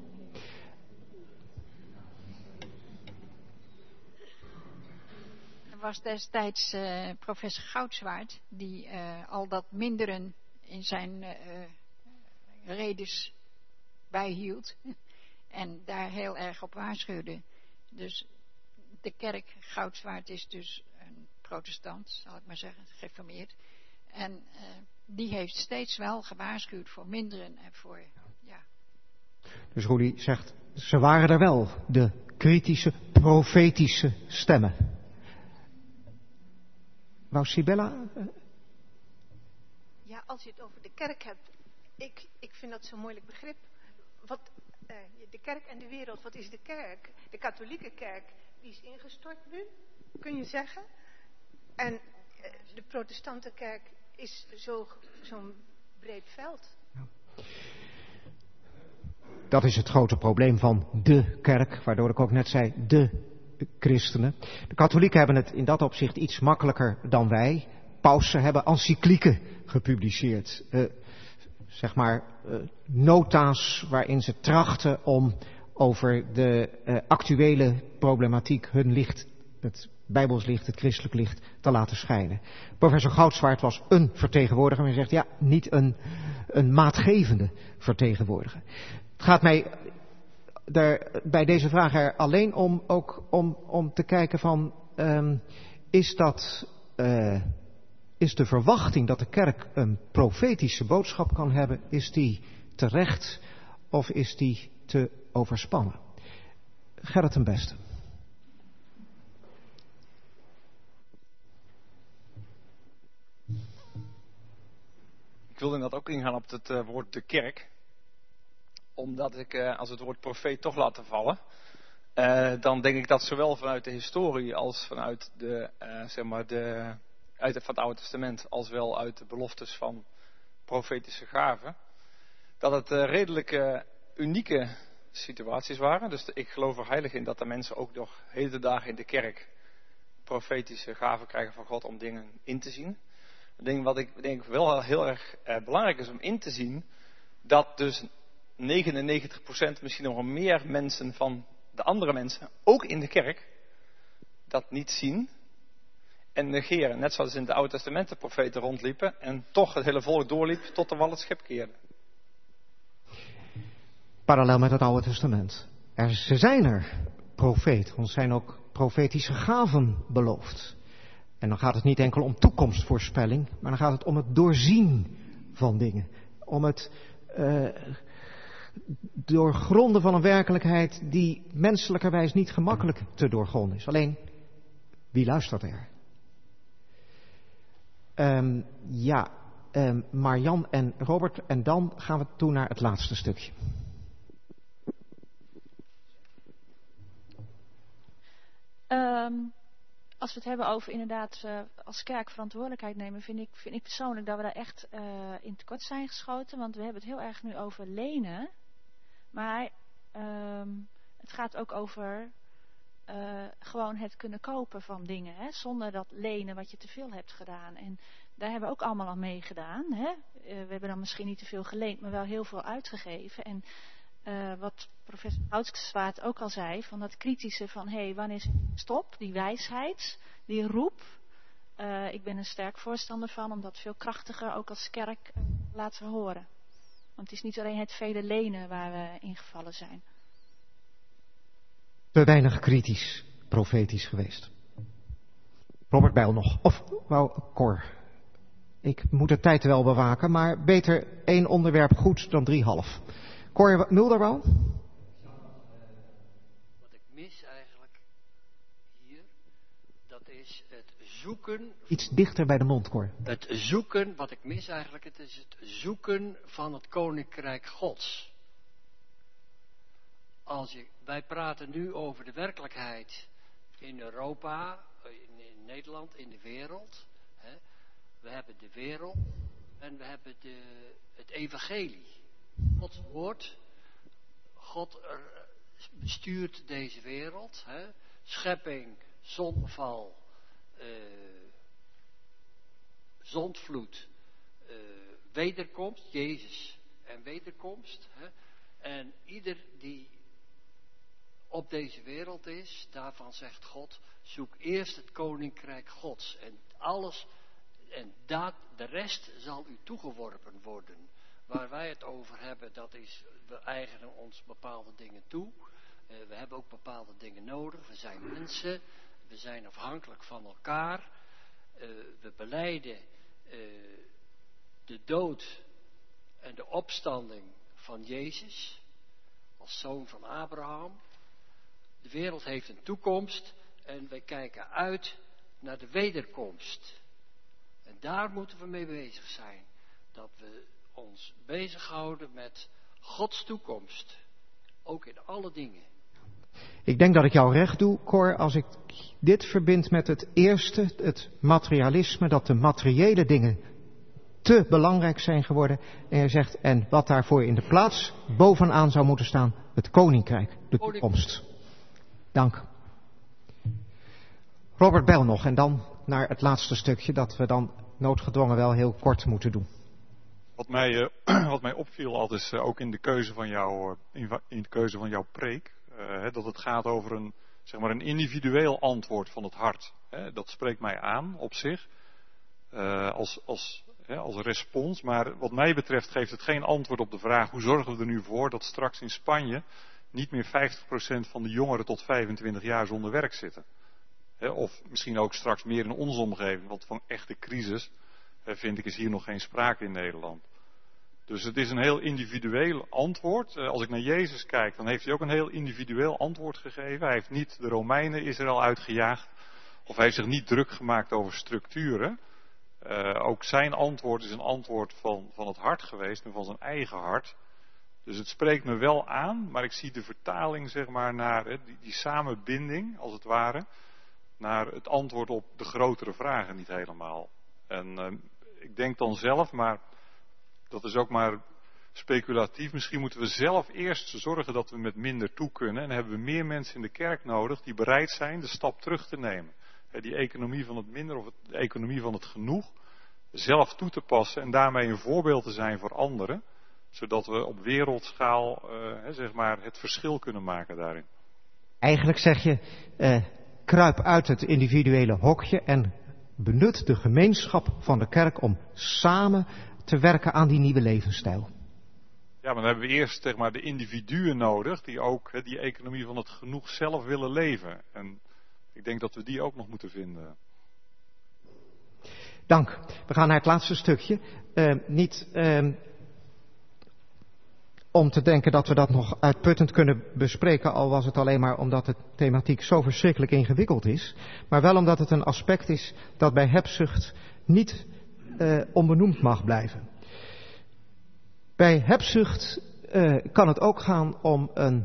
Er was destijds professor Goudswaard die al dat minderen in zijn redes bijhield en daar heel erg op waarschuwde. Dus de kerk Goudswaard is dus een protestant, zal ik maar zeggen, gereformeerd. En die heeft steeds wel gewaarschuwd voor minderen en voor, ja. Dus Roelie zegt, ze waren er wel, de kritische, profetische stemmen. Wou Sibella? Ja, als je het over de kerk hebt, ik vind dat zo'n moeilijk begrip. De kerk en de wereld, wat is de kerk? De katholieke kerk, die is ingestort nu, kun je zeggen. En de protestante kerk is zo'n breed veld. Dat is het grote probleem van de kerk, waardoor ik ook net zei, de christenen. De katholieken hebben het in dat opzicht iets makkelijker dan wij. pausen hebben encyclieken gepubliceerd. Nota's waarin ze trachten om over de actuele problematiek hun licht, het Bijbels licht, het christelijk licht, te laten schijnen. Professor Goudswaard was een vertegenwoordiger, maar hij zegt niet een maatgevende vertegenwoordiger. Het gaat mij bij deze vraag er alleen om te kijken van, is de verwachting dat de kerk een profetische boodschap kan hebben, is die terecht of is die te overspannen? Gerrit ten Beste. Ik wilde inderdaad ook ingaan op het woord de kerk. Omdat ik, als het woord profeet toch laat vallen, dan denk ik dat zowel vanuit de historie als vanuit van het Oude Testament, als wel uit de beloftes van profetische gaven, dat het redelijk unieke situaties waren. Dus ik geloof er heilig in dat de mensen ook nog hele dagen in de kerk profetische gaven krijgen van God om dingen in te zien. Een ding wat ik denk wel heel erg belangrijk is om in te zien, dat dus 99%, misschien nog meer mensen van de andere mensen, ook in de kerk, dat niet zien en negeren. Net zoals in het Oude Testament de profeten rondliepen en toch het hele volk doorliep tot de wal het schip keerde. Parallel met het Oude Testament. Ze zijn er profeten, ons zijn ook profetische gaven beloofd. En dan gaat het niet enkel om toekomstvoorspelling, maar dan gaat het om het doorzien van dingen. Om het doorgronden van een werkelijkheid die menselijkerwijs niet gemakkelijk te doorgronden is. Alleen, wie luistert er? Marjan en Robert, en dan gaan we toe naar het laatste stukje. Als we het hebben over inderdaad als kerk verantwoordelijkheid nemen, vind ik persoonlijk dat we daar echt in tekort zijn geschoten. Want we hebben het heel erg nu over lenen. Maar het gaat ook over gewoon het kunnen kopen van dingen. Hè, zonder dat lenen wat je te veel hebt gedaan. En daar hebben we ook allemaal aan meegedaan. Hè. We hebben dan misschien niet te veel geleend, maar wel heel veel uitgegeven. En wat professor Goudswaard ook al zei, van dat kritische van wanneer is het stop, die wijsheid, die roep. Ik ben er sterk voorstander van om dat veel krachtiger ook als kerk laten horen. Want het is niet alleen het vele lenen waar we ingevallen zijn. Te weinig kritisch, profetisch geweest. Robert Bijl nog. Of Cor. Ik moet de tijd wel bewaken, maar beter 1 onderwerp goed dan 3,5. Cor Mulder wel? Wat ik mis eigenlijk hier, dat is het zoeken. Iets dichter bij de mond, Cor. Het zoeken, wat ik mis eigenlijk, het is het zoeken van het Koninkrijk Gods. Wij praten nu over de werkelijkheid in Europa, in Nederland, in de wereld. Hè. We hebben de wereld en we hebben het evangelie. Gods woord. God bestuurt deze wereld. Hè. Schepping, zondeval, zondvloed, wederkomst, Jezus en wederkomst. Hè. En ieder die op deze wereld is, daarvan zegt God, zoek eerst het Koninkrijk Gods. En alles, en de rest zal u toegeworpen worden. Waar wij het over hebben, dat is, we eigenen ons bepaalde dingen toe. We hebben ook bepaalde dingen nodig. We zijn mensen. We zijn afhankelijk van elkaar. We belijden de dood en de opstanding van Jezus. Als zoon van Abraham. De wereld heeft een toekomst. En wij kijken uit naar de wederkomst. En daar moeten we mee bezig zijn. Dat we ons bezighouden met Gods toekomst. Ook in alle dingen. Ik denk dat ik jou recht doe, Cor, als ik dit verbind met het eerste, het materialisme, dat de materiële dingen te belangrijk zijn geworden. En je zegt, en wat daarvoor in de plaats bovenaan zou moeten staan, het Koninkrijk, de toekomst. Dank. Robert Bijl nog, en dan naar het laatste stukje, dat we dan noodgedwongen wel heel kort moeten doen. Wat mij opviel altijd is ook in de keuze van jouw preek, dat het gaat over een individueel antwoord van het hart. Dat spreekt mij aan op zich, als respons. Maar wat mij betreft geeft het geen antwoord op de vraag: hoe zorgen we er nu voor dat straks in Spanje niet meer 50% van de jongeren tot 25 jaar zonder werk zitten. Of misschien ook straks meer in onze omgeving, want van echte crisis vind ik is hier nog geen sprake in Nederland. Dus het is een heel individueel antwoord. Als ik naar Jezus kijk, dan heeft hij ook een heel individueel antwoord gegeven. Hij heeft niet de Romeinen Israël uitgejaagd, of hij heeft zich niet druk gemaakt over structuren. Ook zijn antwoord is een antwoord van het hart geweest en van zijn eigen hart. Dus het spreekt me wel aan, maar ik zie de vertaling zeg maar naar die samenbinding, als het ware, naar het antwoord op de grotere vragen niet helemaal. En ik denk dan zelf, maar dat is ook maar speculatief, misschien moeten we zelf eerst zorgen dat we met minder toe kunnen. En dan hebben we meer mensen in de kerk nodig die bereid zijn de stap terug te nemen. Die economie van het minder of de economie van het genoeg zelf toe te passen en daarmee een voorbeeld te zijn voor anderen. Zodat we op wereldschaal het verschil kunnen maken daarin. Eigenlijk zeg je, kruip uit het individuele hokje en benut de gemeenschap van de kerk om samen te werken aan die nieuwe levensstijl. Ja, maar dan hebben we eerst de individuen nodig die ook die economie van het genoeg zelf willen leven. En ik denk dat we die ook nog moeten vinden. Dank. We gaan naar het laatste stukje. Niet om te denken dat we dat nog uitputtend kunnen bespreken, al was het alleen maar omdat de thematiek zo verschrikkelijk ingewikkeld is. Maar wel omdat het een aspect is dat bij hebzucht niet onbenoemd mag blijven. Bij hebzucht kan het ook gaan om een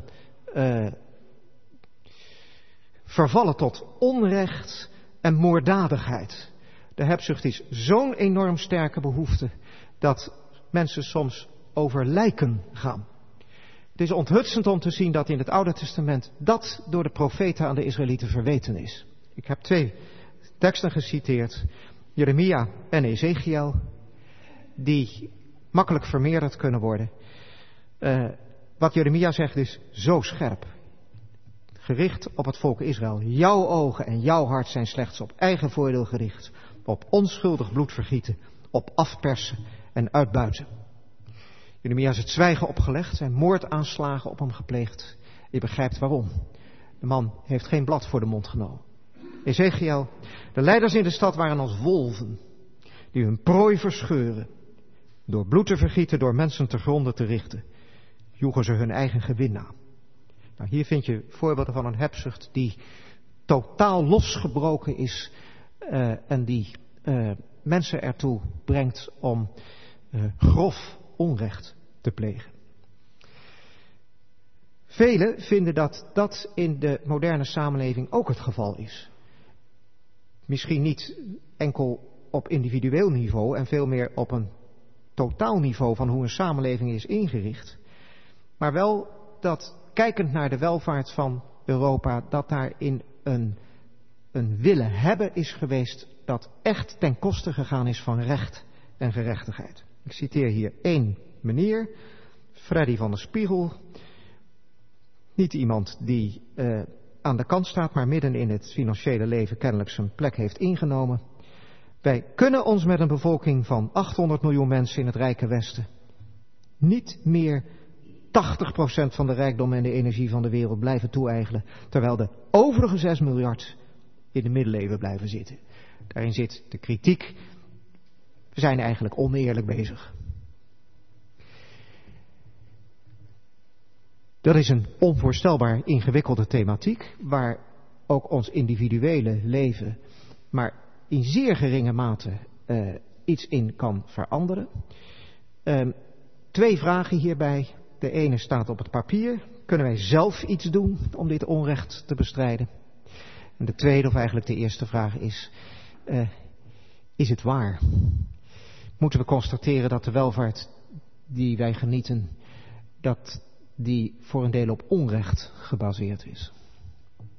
vervallen tot onrecht en moorddadigheid. De hebzucht is zo'n enorm sterke behoefte dat mensen soms over lijken gaan. Het is onthutsend om te zien dat in het Oude Testament dat door de profeten aan de Israëlieten verweten is. Ik heb 2 teksten geciteerd, Jeremia en Ezechiel, die makkelijk vermeerderd kunnen worden. Wat Jeremia zegt is zo scherp. Gericht op het volk Israël. Jouw ogen en jouw hart zijn slechts op eigen voordeel gericht. Op onschuldig bloed vergieten. Op afpersen en uitbuiten. Jeremia is het zwijgen opgelegd. Zijn moordaanslagen op hem gepleegd. Je begrijpt waarom. De man heeft geen blad voor de mond genomen. Ezechiel. De leiders in de stad waren als wolven. Die hun prooi verscheuren. Door bloed te vergieten, door mensen te gronden te richten. Joegen ze hun eigen gewin aan. Nou, hier vind je voorbeelden van een hebzucht die totaal losgebroken is en die mensen ertoe brengt om grof onrecht te plegen. Velen vinden dat dat in de moderne samenleving ook het geval is. Misschien niet enkel op individueel niveau en veel meer op een totaal niveau van hoe een samenleving is ingericht, maar wel dat kijkend naar de welvaart van Europa, dat daarin een willen hebben is geweest dat echt ten koste gegaan is van recht en gerechtigheid. Ik citeer hier 1 meneer, Freddy van der Spiegel. Niet iemand die aan de kant staat, maar midden in het financiële leven kennelijk zijn plek heeft ingenomen. Wij kunnen ons met een bevolking van 800 miljoen mensen in het rijke Westen niet meer 80% van de rijkdom en de energie van de wereld blijven toe-eigenen, terwijl de overige 6 miljard in de middeleeuwen blijven zitten. Daarin zit de kritiek. We zijn eigenlijk oneerlijk bezig. Dat is een onvoorstelbaar ingewikkelde thematiek, waar ook ons individuele leven maar in zeer geringe mate iets in kan veranderen. 2 vragen hierbij. De ene staat op het papier. Kunnen wij zelf iets doen om dit onrecht te bestrijden? En de tweede, of eigenlijk de eerste vraag is het waar? Moeten we constateren dat de welvaart die wij genieten, dat die voor een deel op onrecht gebaseerd is?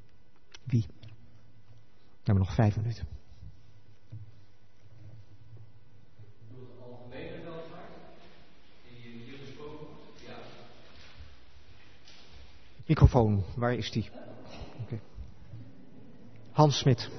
Wie? We hebben nog 5 minuten. Microfoon, waar is die? Okay. Hans Smit.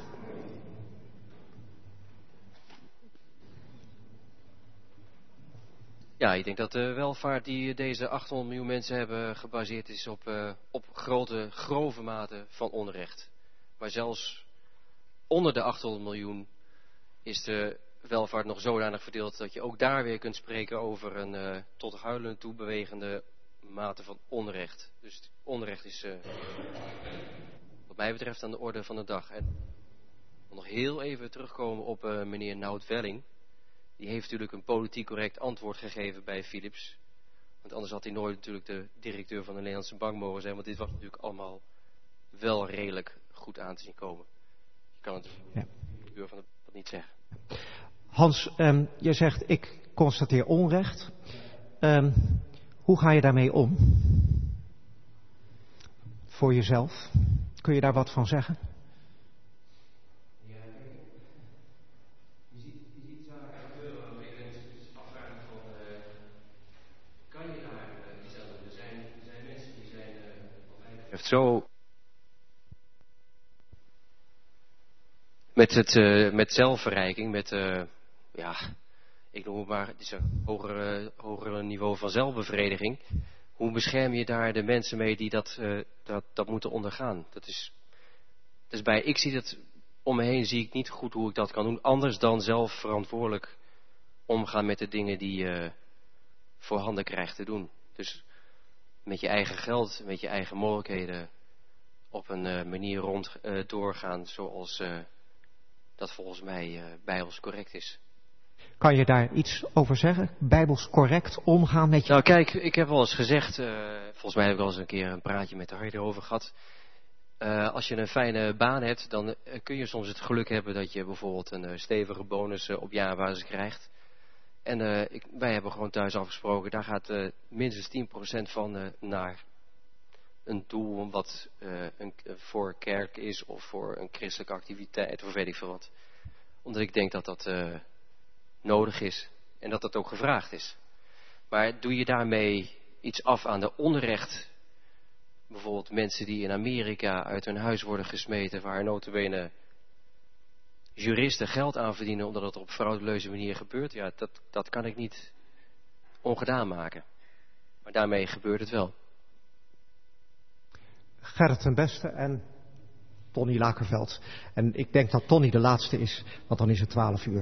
Ja, ik denk dat de welvaart die deze 800 miljoen mensen hebben gebaseerd is op grote, grove mate van onrecht. Maar zelfs onder de 800 miljoen is de welvaart nog zodanig verdeeld dat je ook daar weer kunt spreken over een tot huilen toe bewegende mate van onrecht. Dus onrecht is wat mij betreft aan de orde van de dag. En nog heel even terugkomen op meneer Nout Welling. Die heeft natuurlijk een politiek correct antwoord gegeven bij Philips. Want anders had hij nooit natuurlijk de directeur van de Nederlandse Bank mogen zijn. Want dit was natuurlijk allemaal wel redelijk goed aan te zien komen. Je kan het directeur van de Bank niet zeggen. Hans, je zegt ik constateer onrecht. Hoe ga je daarmee om? Voor jezelf? Kun je daar wat van zeggen? Zo met zelfverrijking, ik noem het maar, het is een hogere niveau van zelfbevrediging. Hoe bescherm je daar de mensen mee die dat moeten ondergaan? Ik zie dat om me heen, zie ik niet goed hoe ik dat kan doen, anders dan zelf verantwoordelijk omgaan met de dingen die je voorhanden krijgt te doen. Dus met je eigen geld, met je eigen mogelijkheden op een manier doorgaan zoals dat volgens mij bijbels correct is. Kan je daar iets over zeggen? Bijbels correct omgaan met je... Nou kijk, ik heb wel eens gezegd, volgens mij heb ik wel eens een keer een praatje met de Harry erover gehad. Als je een fijne baan hebt, dan kun je soms het geluk hebben dat je bijvoorbeeld een stevige bonus op jaarbasis krijgt. En wij hebben gewoon thuis afgesproken, daar gaat minstens 10% van naar een doel wat voor kerk is of voor een christelijke activiteit of weet ik veel wat. Omdat ik denk dat dat nodig is en dat dat ook gevraagd is. Maar doe je daarmee iets af aan de onrecht? Bijvoorbeeld mensen die in Amerika uit hun huis worden gesmeten, waar nota bene juristen geld aan verdienen omdat het op frauduleuze manier gebeurt. Ja, dat kan ik niet ongedaan maken. Maar daarmee gebeurt het wel. Gerrit ten Beste en Tonny Lakerveld. En ik denk dat Tonny de laatste is, want dan is het 12 uur.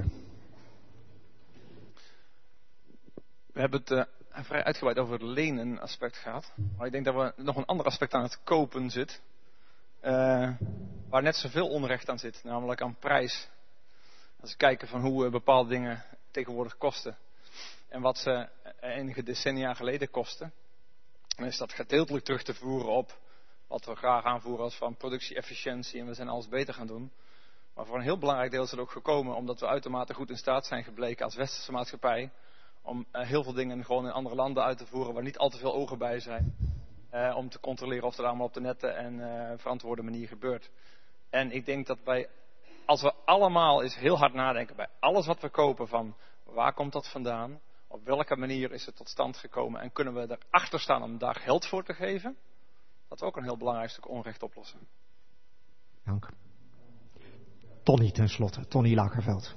We hebben het vrij uitgebreid over het lenen aspect gehad. Maar ik denk dat we nog een ander aspect aan het kopen zit. Waar net zoveel onrecht aan zit, namelijk aan prijs. Als we kijken van hoe bepaalde dingen tegenwoordig kosten. En wat ze enige decennia geleden kosten. Dan is dat gedeeltelijk terug te voeren op wat we graag aanvoeren als van productie-efficiëntie. En we zijn alles beter gaan doen. Maar voor een heel belangrijk deel is het ook gekomen omdat we uitermate goed in staat zijn gebleken als westerse maatschappij. Om heel veel dingen gewoon in andere landen uit te voeren waar niet al te veel ogen bij zijn. Om te controleren of het allemaal op de nette en verantwoorde manier gebeurt. En ik denk dat als we allemaal eens heel hard nadenken bij alles wat we kopen van waar komt dat vandaan? Op welke manier is het tot stand gekomen? En kunnen we erachter staan om daar geld voor te geven? Dat we ook een heel belangrijk stuk onrecht oplossen. Dank. Tonny tenslotte, Tonny Lakerveld.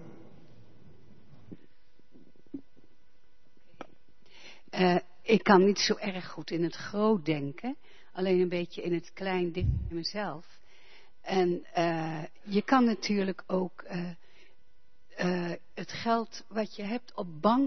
Ik kan niet zo erg goed in het groot denken. Alleen een beetje in het klein denken in mezelf. En je kan natuurlijk ook het geld wat je hebt op bank